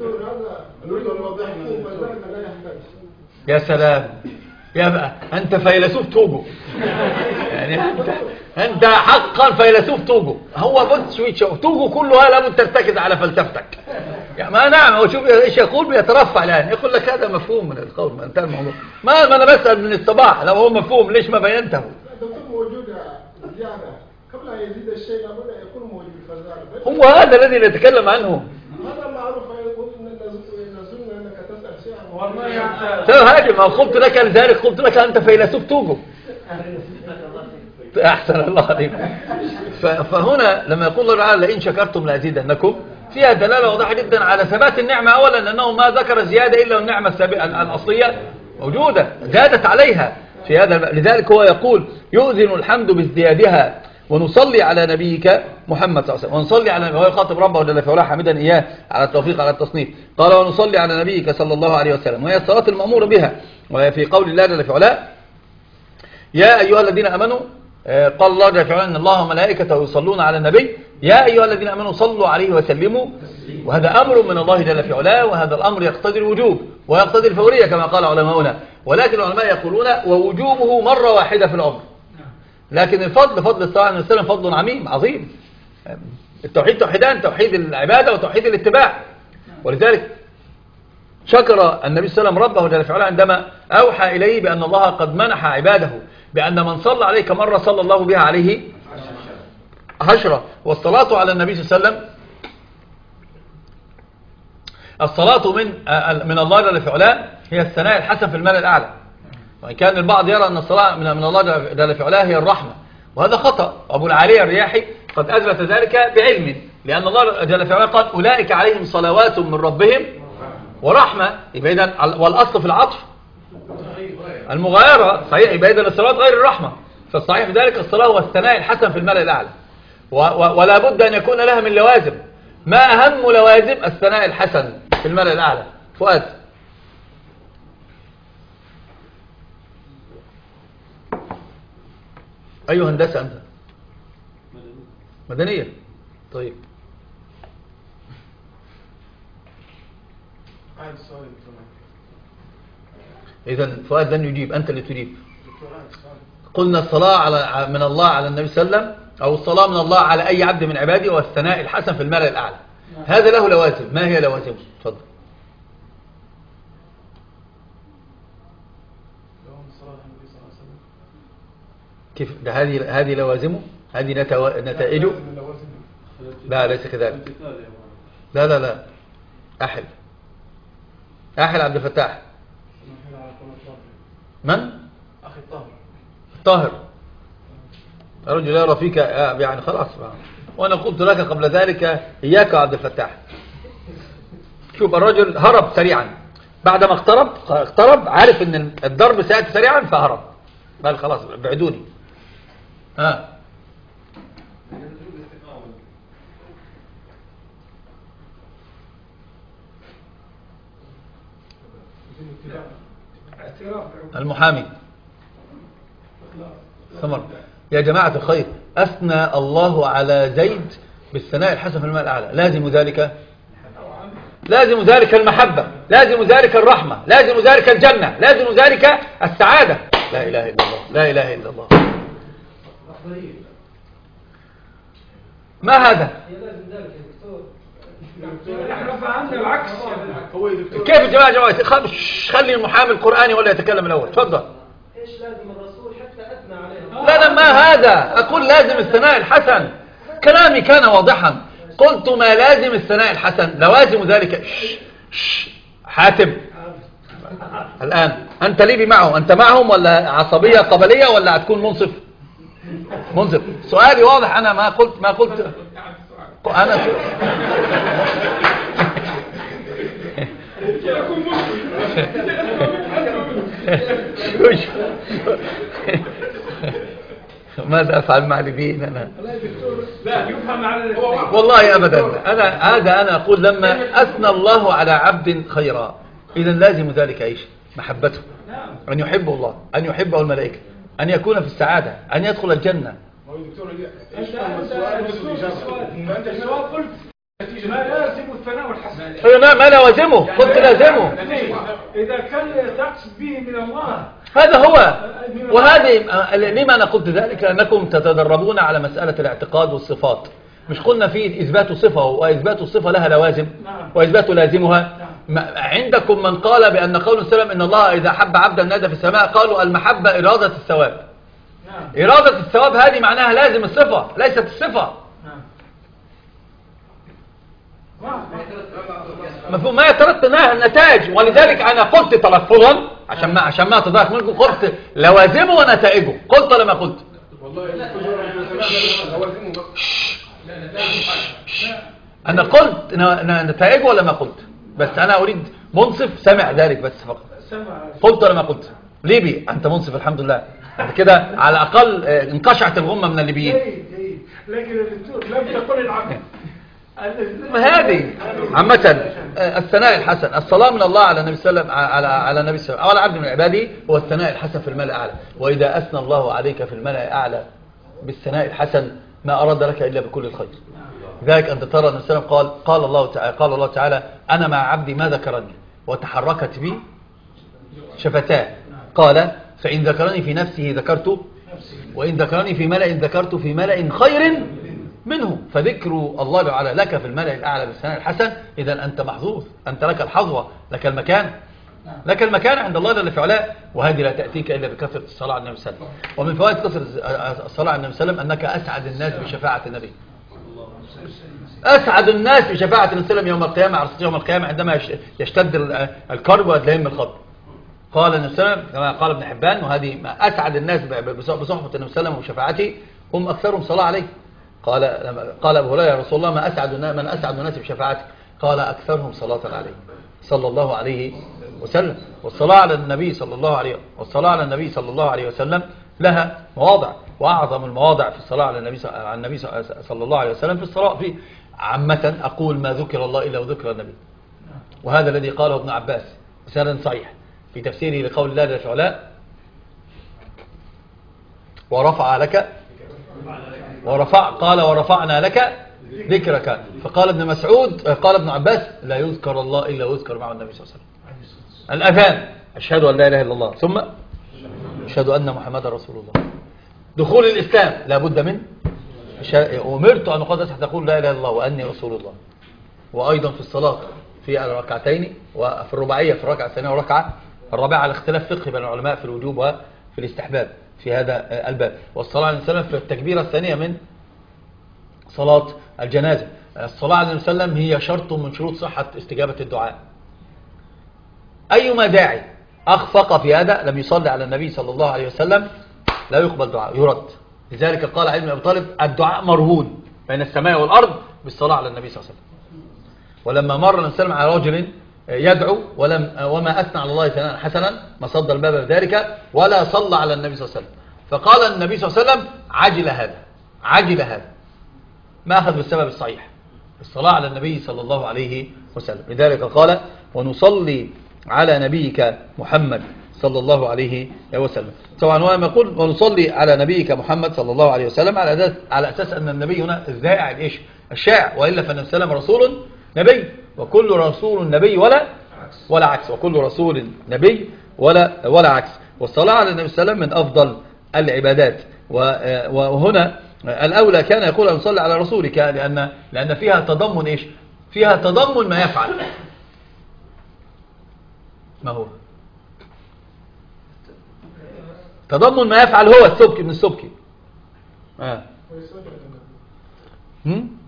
يا سلام، يا بقى أنت فيلسوف توجو. يعني أنت أنت حقا فيلسوف توجو. هو بص شوية توجو كلها لابد ترتكز على فلسفتك. يعني ما نعم، هو شوف ايش يقول، بيترفع الآن يقول لك هذا مفهوم من القول، ما انتهى الموضوع. ما ما أنا بسأل من الصباح لو هو مفهوم ليش ما بينته؟ موجودة زيادة قبل أن يزيد الشيء لابد أن يكون موجود في الفرزان. هو هذا الذي نتكلم عنه. هذا معروف. يقول إن نظن أنك تسأل شيئا. والله هذه ما قلت لك لذلك قلت لك أنت فيلسوف توجو. أحسن الله عليك. فهنا لما يقول الله تعالى لئن شكرتم لأزيدنكم، فيها دلالة واضحة جدا على ثبات النعمة أولا، لأنه ما ذكر زيادة إلا النعمة الأصلية موجودة زادت عليها في هذا. لذلك هو يقول يؤذن الحمد بازديادها ونصلي على نبيك محمد صلى الله عليه وسلم، ونصلي على وهو يخاطب ربه جل في علاه حامدا إياه على التوفيق على التصنيف. قال ونصلي على نبيك صلى الله عليه وسلم، وهي الصلاة المأمور بها، وهي في قول الله جل في علاه يا أيها الذين آمنوا، قال الله جل في علاه إن الله وملائكته يصلون على النبي يا أيها الذين آمنوا صلوا عليه وسلموا، وهذا أمر من الله جل في علاه، وهذا الأمر يقتضي الوجوب ويقتضي الفورية كما قال علماؤنا، ولكن العلماء يقولون ووجوبه مرة واحدة في العمر، لكن الفضل فضل الصلاة عليه وسلم فضل عميم عظيم. التوحيد توحيدان، توحيد العبادة وتوحيد الاتباع، ولذلك شكر النبي صلى الله عليه وسلم ربه جل في علاه عندما أوحى إليه بأن الله قد منح عباده بأن من صلى عليك مرة صلى الله بها عليه عشرة. والصلاة على النبي صلى الله عليه وسلم الصلاة من من الله جل في علاه هي الثناء الحسن في الملأ الأعلى، وإن كان البعض يرى أن الصلاة من من الله جل في علاه هي الرحمة، وهذا خطأ. أبو العالية الرياحي قد أثبت ذلك بعلم، لأن الله جل في علاه قال أولئك عليهم صلوات من ربهم ورحمة، يبقى إذن والأصل في العطف المغايرة، صحيح، يبقى إذن الصلاة غير الرحمة، فالصحيح في ذلك الصلاة هو الثناء الحسن في الملأ الأعلى، ولا بد أن يكون لها من لوازم. ما أهم لوازم الثناء الحسن في الملأ الأعلى؟ فؤاد. أي هندسة أنت؟ مدنية. طيب إذن فؤاد لن يجيب، أنت اللي تجيب. قلنا الصلاة على من الله على النبي صلى الله عليه وسلم، أو الصلاة من الله على أي عبد من عباده، والثناء الحسن في الملأ الأعلى، هذا له لوازم. ما هي لوازمه؟ تفضل. كيف ده؟ هذه هذه لوازمه، هذه نتائجه. لا ليس كذلك، لا لا لا أحل أحل عبد الفتاح. من؟ أخي الطاهر. الطاهر رجل يرى فيك يعني خلاص. وأنا قلت لك قبل ذلك إياك عبد الفتاح. شوف الرجل هرب سريعا بعدما اقترب اقترب عارف ان الضرب سيأتي سريعا فهرب، قال خلاص بعدوني. ها المحامي ثمر. يا جماعة الخير، أثنى الله على زيد بالثناء الحسن في الملأ الأعلى، لازم ذلك لازم ذلك المحبة، لازم ذلك الرحمة، لازم ذلك الجنة، لازم ذلك السعادة. لا إله إلا الله، لا إله إلا الله. ما هذا؟ احنا فهمنا العكس. كيف يا جماعة جماعة خلي المحامي القرآني ولا يتكلم الأول. تفضل. ايش لازم الرسول حتى اثنى عليه؟ لا لا ما هذا، أقول لازم الثناء الحسن. كلامي كان واضحا، قلت ما لازم الثناء الحسن، لوازم ذلك. شش شش حاتم الآن أنت ليبي معه، أنت معهم ولا عصبية قبلية ولا هتكون منصف؟ منصف. سؤالي واضح، أنا ما قلت ما قلت أنا س... ماذا أفعل مع الليبيين أنا؟ لا يفهم على والله أبدا. أنا هذا أنا أقول لما أثنى الله على عبد خيرا، إذا لازم ذلك إيش؟ محبته، أن يحبه الله، أن يحبه الملائكة، أن يكون في السعادة، أن يدخل الجنة. انت السؤال قلت ما لازم الثناء والحسن. أيوة ما لازمه، قلت لازمه. إذا كان تقصد به من الله هذا هو. وهذه لما أنا قلت ذلك؟ لأنكم تتدربون على مسألة الاعتقاد والصفات. مش قلنا فيه إثبات صفة، وإثبات الصفة لها لوازم وإثبات لازمها. عندكم من قال بأن قول السلام إن الله إذا حب عبدا نادى في السماء، قالوا المحبة إرادة الثواب. إرادة الثواب هذه معناها لازم الصفة ليست الصفة. مفهوم؟ ما يترتب النتائج. ولذلك أنا قلت تلفظا عشان ما عشان ما أتضايق منكم، قلت لوازمه ونتائجه. قلت ولا ما قلت؟ أنا قلت نتائجه ولا ما قلت؟ بس أنا أريد منصف سمع ذلك بس فقط. قلت ولا ما قلت؟ ليبي أنت منصف الحمد لله كده، على الأقل انقشعت الغمة من الليبيين. لكن الدكتور لم تقل العبد. ما هذه عامة الثناء الحسن، الصلاة من الله على النبي صلى الله عليه وسلم، على على النبي صلى الله عليه وسلم، على عبد من عباده، هو الثناء الحسن في الملأ الأعلى. وإذا أثنى الله عليك في الملأ الأعلى بالثناء الحسن ما أراد لك إلا بكل الخير. لذلك أنت ترى النبي صلى الله عليه وسلم قال قال الله تعالى قال الله تعالى أنا مع عبدي ما ذكرني وتحركت بي شفتاه، قال فإن ذكرني في نفسه ذكرته، وإن ذكرني في ملأ ذكرته في ملأ خير منه. فذكر الله تعالى لك في الملأ الأعلى بالثناء الحسن، إذا أنت محظوظ، أنت لك الحظوة، لك المكان، لك المكان عند الله جل في علاه. وهذه لا تأتيك إلا بكثرة الصلاة على النبي صلى الله عليه وسلم. ومن فوائد كثرة الصلاة على النبي صلى الله عليه وسلم أنك أسعد الناس بشفاعة النبي، أسعد الناس بشفاعة النبي صلى الله عليه وسلم يوم القيامة، على يوم القيامة عندما يشتد الكرب ويدلهم الخط. قال النبي صلى الله عليه وسلم كما قال ابن حبان، وهذه أسعد الناس بصحبة النبي صلى الله عليه وسلم وشفاعته هم أكثرهم صلاة عليه. قال قال أبو هريرة يا رسول الله ما أسعد من أسعد الناس بشفاعته؟ قال أكثرهم صلاة عليه صلى الله عليه وسلم. والصلاة على النبي صلى الله عليه والصلاة على النبي صلى الله عليه وسلم لها مواضع، وأعظم المواضع في الصلاة على النبي على النبي صلى الله عليه وسلم في الصلاة في عامة أقول ما ذكر الله إلا وذكر النبي. وهذا الذي قاله ابن عباس بسند صحيح في تفسيره لقول الله جل في علاه ورفع لك ورفع قال ورفعنا لك ذكرك. فقال ابن مسعود قال ابن عباس لا يذكر الله إلا ويذكر معه النبي صلى الله عليه وسلم. الأذان أشهد أن لا إله إلا الله ثم أشهد أن محمد رسول الله. دخول الإسلام لا بد من أمرت أن أقدس حتى أقول لا إله إلا الله وأني رسول الله. وأيضا في الصلاة في الركعتين وفي الرباعية في الركعة الثانية والركعة الرابعة على اختلاف فقهي بين العلماء في الوجوب وفي الاستحباب في هذا الباب. والصلاة على النبي صلى الله عليه وسلم في التكبيرة الثانية من صلاة الجنازة. الصلاة على النبي صلى الله عليه وسلم هي شرط من شروط صحة استجابة الدعاء. أيما داعي أخفق في هذا لم يصلي على النبي صلى الله عليه وسلم لا يقبل دعاء يرد. لذلك قال علي بن أبي طالب الدعاء مرهون بين السماء والأرض بالصلاة على النبي صلى الله عليه وسلم. ولما مر النبي صلى الله عليه وسلم على رجل يدعو ولم وما أثنى على الله ثناء حسنا ما صد الباب بذلك ولا صلى على النبي صلى الله عليه وسلم، فقال النبي صلى الله عليه وسلم عجل هذا عجل هذا ما أخذ بالسبب الصحيح الصلاة على النبي صلى الله عليه وسلم. لذلك قال ونصلي على نبيك محمد صلى الله عليه وسلم. طبعا ولما يقول ونصلي على نبيك محمد صلى الله عليه وسلم على أساس على أساس أن النبي هنا الذائع الإيش الشائع، وإلا فالنبي صلى الله عليه وسلم رسول نبي وكل رسول نبي ولا ولا عكس وكل رسول نبي ولا ولا عكس. والصلاة على النبي صلى الله عليه وسلم من أفضل العبادات. وهنا الأولى كان يقول أن نصلي على رسولك لأن لأن فيها تضمن إيش فيها تضمن ما يفعل. ما هو تضمن ما يفعل هو السبكي من السبكي آه. هم؟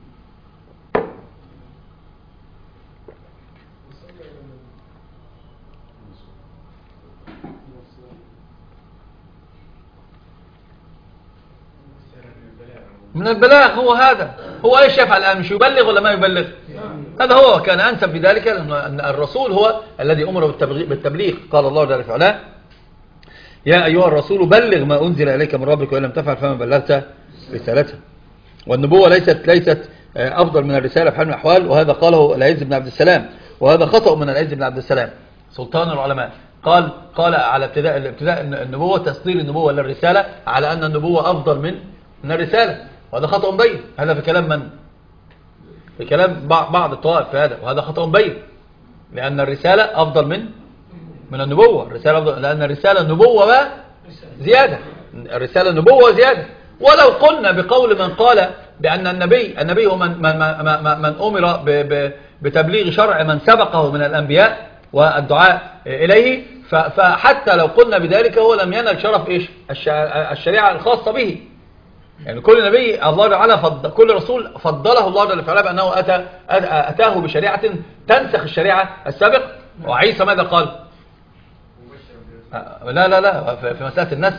من البلاغ هو هذا هو ايش يفعل الآن مش يبلغ ولا ما يبلغ؟ هذا هو كان أنسب في ذلك لأن الرسول هو الذي أمر بالتبليغ. قال الله جل وعلا يا أيها الرسول بلغ ما أنزل إليك من ربك وإن لم تفعل فما بلغت رسالته. والنبوة ليست ليست أفضل من الرسالة في حال من الأحوال، وهذا قاله العز بن عبد السلام، وهذا خطأ من العز بن عبد السلام سلطان العلماء. قال قال على ابتداء الابتداء النبوة تصدير النبوة للرسالة على أن النبوة أفضل من من الرسالة، وهذا خطأ بين. هذا في كلام من؟ في كلام بعض الطوائف في هذا، وهذا خطأ بين لأن الرسالة أفضل من من النبوة. الرسالة أفضل لأن الرسالة النبوة زيادة، الرسالة النبوة زيادة. ولو قلنا بقول من قال بأن النبي النبي هو من من من, من أمر بتبليغ شرع من سبقه من الأنبياء والدعاء إليه، فحتى لو قلنا بذلك هو لم ينل شرف إيش الشريعة الخاصة به. يعني كل نبي الله تعالى فضل كل رسول فضله الله جل وعلا بأنه أتى أتاه بشريعة تنسخ الشريعة السابق. وعيسى ماذا قال؟ لا لا لا في مسألة النسخ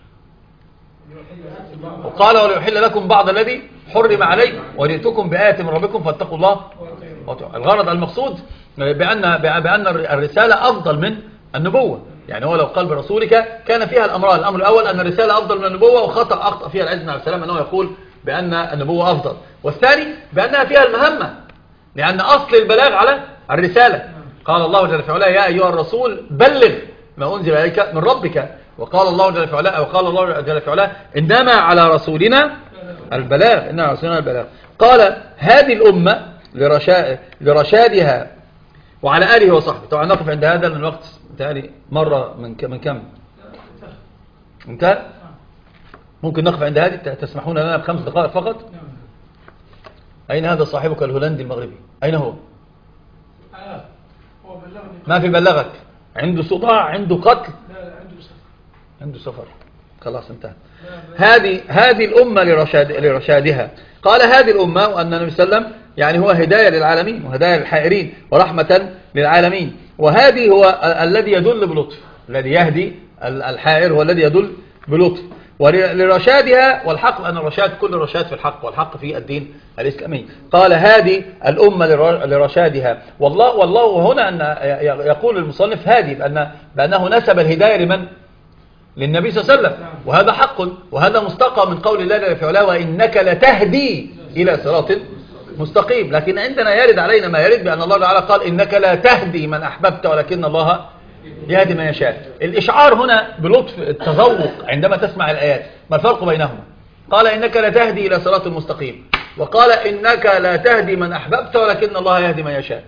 وقال وليحل لكم بعض الذي حرم عليكم وجئتكم بآية من ربكم فاتقوا الله. الغرض المقصود بأن بأن الرسالة أفضل من النبوة. يعني هو لو قال برسولك كان فيها الأمران. الأمر الأول أن الرسالة أفضل من النبوة، وخطأ أخطأ فيها العز بن عبد السلام أنه يقول بأن النبوة أفضل، والثاني بأنها فيها المهمة، لأن أصل البلاغ على الرسالة. قال الله جل في علاه يا أيها الرسول بلغ ما أنزل إليك من ربك، وقال الله جل في علاه وقال الله جل في علاه إنما على رسولنا البلاغ، إنما على رسولنا البلاغ. قال هذه الأمة لرشا... لرشادها وعلى آله وصحبه. طبعا نقف عند هذا لأن الوقت تالي مرة من ك... من كم انتهى. ممكن نقف عند هذه، تسمحون لنا بخمس دقائق فقط. أين هذا صاحبك الهولندي المغربي؟ أين هو؟ ما في بلغك؟ عنده صداع، عنده قتل؟ لا لا عنده سفر. عنده سفر. خلاص انتهى. هذه هذه الأمة لرشاد لرشادها. قال هذه الأمة، وأن النبي صلى الله عليه وسلم يعني هو هداية للعالمين وهداية للحائرين ورحمة للعالمين. وهذه هو الذي يدل بلطف، الذي يهدي الحائر هو الذي يدل بلطف. ولرشادها، والحق أن الرشاد كل رشاد في الحق، والحق في الدين الإسلامي. قال هذه الأمة لرشادها. والله والله هنا أن يقول المصنف هذه بأن بأنه نسب الهداية لمن؟ للنبي صلى الله عليه وسلم، وهذا حق، وهذا مستقى من قول الله جل في علاه وإنك لتهدي إلى صراط مستقيم. لكن عندنا يرد علينا ما يرد بأن الله تعالى قال إنك لا تهدي من أحببت ولكن الله يهدي من يشاء. الإشعار هنا بلطف التذوق عندما تسمع الآيات. ما الفرق بينهما؟ قال إنك لا تهدي إلى صراط مستقيم، وقال إنك لا تهدي من أحببت ولكن الله يهدي من يشاء.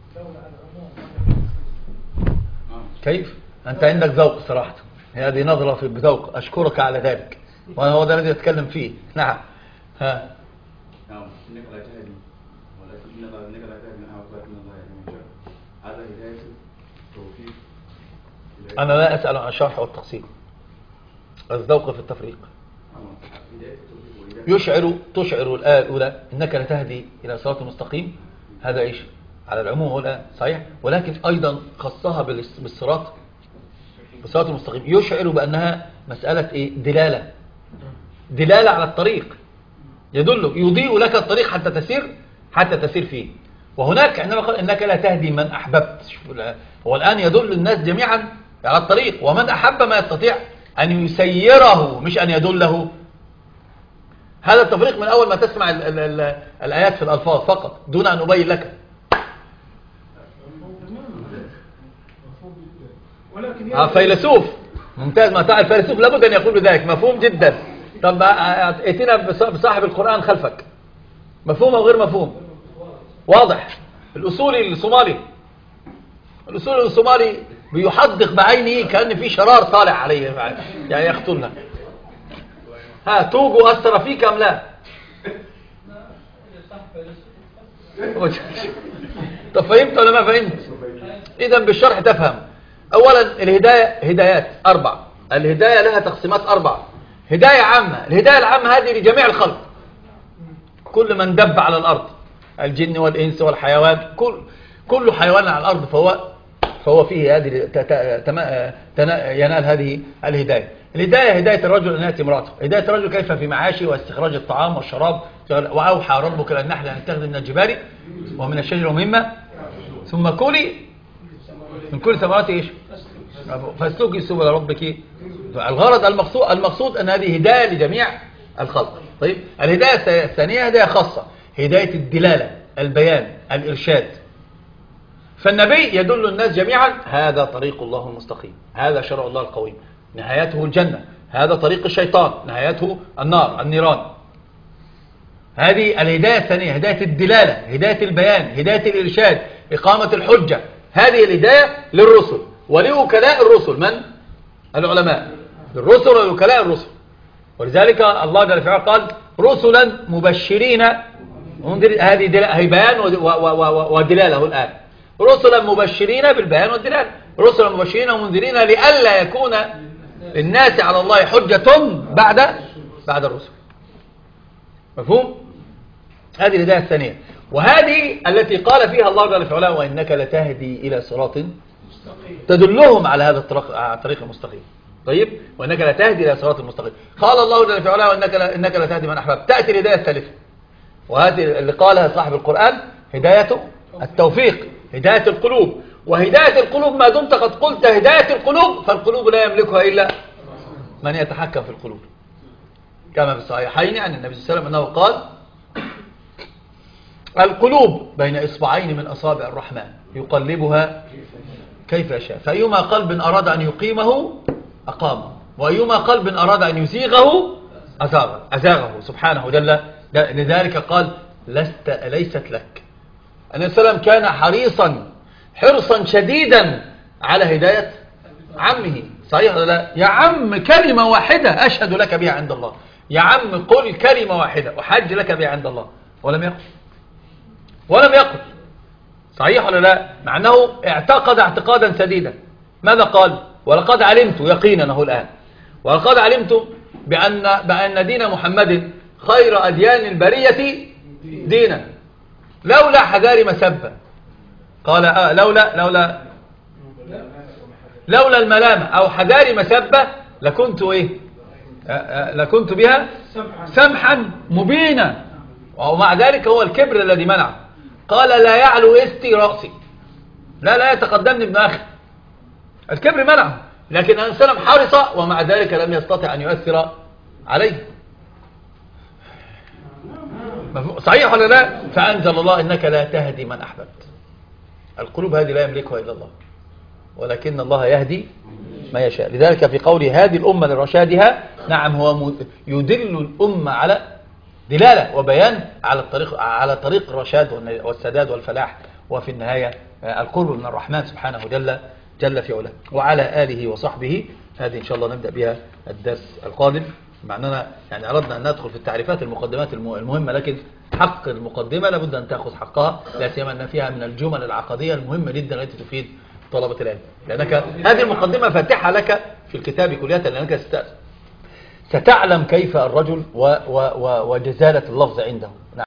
كيف؟ أنت عندك ذوق صراحة، هذه نظرة في بذوق، أشكرك على ذلك، وهو ده الذي أتكلم فيه. نعم. ها. نعم. إنك لا تهدي ولكن إنك لا تهدي من أحببت ولكن الله يهدي من يشاء. هذا هداية توفيق. أنا لا أسأل عن الشرح والتقسيم، الذوق في التفريق. يشعر تشعر الآية الأولى إنك لتهدي إلى صراط مستقيم، هذا إيش؟ على العموم هو الآن صحيح، ولكن أيضا خصها بالصراط بالصراط المستقيم، يشعر بأنها مسألة إيه؟ دلالة دلالة على الطريق، يدل يضيء لك الطريق حتى تسير حتى تسير فيه. وهناك عندما قال إنك لا تهدي من أحببت، هو الآن يدل الناس جميعا على الطريق، ومن أحب ما يستطيع أن يسيره مش أن يدله. هذا التفريق من أول ما تسمع ال ال ال الآيات في الألفاظ فقط دون أن أبين لك. ها فيلسوف ممتاز، ما تعرف الفيلسوف لابد أن يقول بذلك، مفهوم جدا. طب ائتنا بصاحب القرآن خلفك، مفهوم أو غير مفهوم؟ واضح. الأصولي الصومالي الأصولي الصومالي بيحدق بعينه كأن في شرار طالع عليه يعني يقتلنا. ها توجو أثر فيك أم لا؟ طب فهمت ولا ما فهمت؟ إذا بالشرح تفهم. أولا الهداية هدايات أربع، الهداية لها تقسيمات أربع. هداية عامة، الهداية العامة هذه لجميع الخلق، كل من دب على الأرض، الجن والإنس والحيوان، كل كل حيوان على الأرض فهو فهو فيه هذه ينال هذه الهداية. الهداية هداية الرجل أن يأتي امرأته، هداية الرجل كيف في معاشه واستخراج الطعام والشراب. وأوحى ربك للنحل أن تتخذ من الجبال ومن الشجر ومما ثم كلي من كل ثمرات إيش؟ فاسلكي سبل ربك. الغرض المقصود المقصود أن هذه هداية لجميع الخلق. طيب الهداية الثانية هداية خاصة، هداية الدلالة، البيان، الإرشاد. فالنبي يدل الناس جميعا هذا طريق الله المستقيم، هذا شرع الله القويم، نهايته الجنة، هذا طريق الشيطان، نهايته النار النيران. هذه الهداية الثانية، هداية الدلالة، هداية البيان، هداية الإرشاد، إقامة الحجة. هذه الهداية للرسل ولوكلاء الرسل، من؟ العلماء، للرسل ولوكلاء الرسل. ولذلك الله جل وعلا قال رسلا مبشرين، هذه بيان ودلالة الآن، رسلا مبشرين بالبيان والدلالة، رسلا مبشرين ومنذرين لئلا يكون للناس على الله حجة بعد بعد الرسل. مفهوم؟ هذه الهداية الثانية، وهذه التي قال فيها الله جل وعلا وإنك لتهدي إلى صراط تدلهم على هذا الطريق الطريق المستقيم. طيب وإنك لتهدي إلى صراط المستقيم. قال الله جل وعلا وإنك إنك لتهدي من أحببت. تأتي الهداية الثالثة، وهذه اللي قالها صاحب القرآن هداية التوفيق، هداية القلوب. وهداية القلوب ما دمت قد قلت هداية القلوب، فالقلوب لا يملكها إلا من يتحكم في القلوب. كما في الصحيحين عن النبي صلى الله عليه وسلم أنه قال القلوب بين إصبعين من أصابع الرحمن يقلبها كيف يشاء، فأيما قلب أراد أن يقيمه أقامه، وأيما قلب أراد أن يزيغه أزاغه, أزاغه سبحانه جل. لذلك قال لست ليست لك. النبي صلى الله عليه وسلم كان حريصا حرصا شديدا على هداية عمه، صحيح ولا لا؟ يا عم كلمة واحدة أشهد لك بها عند الله، يا عم قل كلمة واحدة أحج لك بها عند الله، ولم يقل ولم يقل صحيح ولا لا؟ مع أنه اعتقد اعتقادا سديدا. ماذا قال؟ ولقد علمت يقينا هو الآن، ولقد علمت بأن, بأن دين محمد خير أديان البرية دينا لولا حذار مسبة. قال آه لولا لولا لولا الملامة أو حذار مسبة لكنت إيه آه آه لكنت بها سمحا مبينا. ومع ذلك هو الكبر الذي منعه. قال لا يعلو استي رأسي، لا لا يتقدمني ابن أخي. الكبر منعه، لكن النبي صلى الله عليه وسلم حرص ومع ذلك لم يستطع أن يؤثر عليه. صحيح ولا لا؟ فأنزل الله إنك لا تهدي من أحببت. القلوب هذه لا يملكها إلا الله، ولكن الله يهدي ما يشاء. لذلك في قوله هذه الأمة لرشادها، نعم هو يدل الأمة على دلالة وبيان على الطريق على طريق الرشاد والسداد والفلاح، وفي النهاية القرب من الرحمن سبحانه جل جل في علاه، وعلى آله وصحبه. هذه إن شاء الله نبدأ بها الدرس القادم، مع أننا يعني أردنا أن ندخل في التعريفات المقدمات المهمة، لكن حق المقدمة لابد أن تأخذ حقها، لا سيما أن فيها من الجمل العقدية المهمة جدا التي تفيد طلبة العلم، لأنك هذه المقدمة فاتحة لك في الكتاب كلية، لأنك ستعلم كيف الرجل وجزالة اللفظ عنده.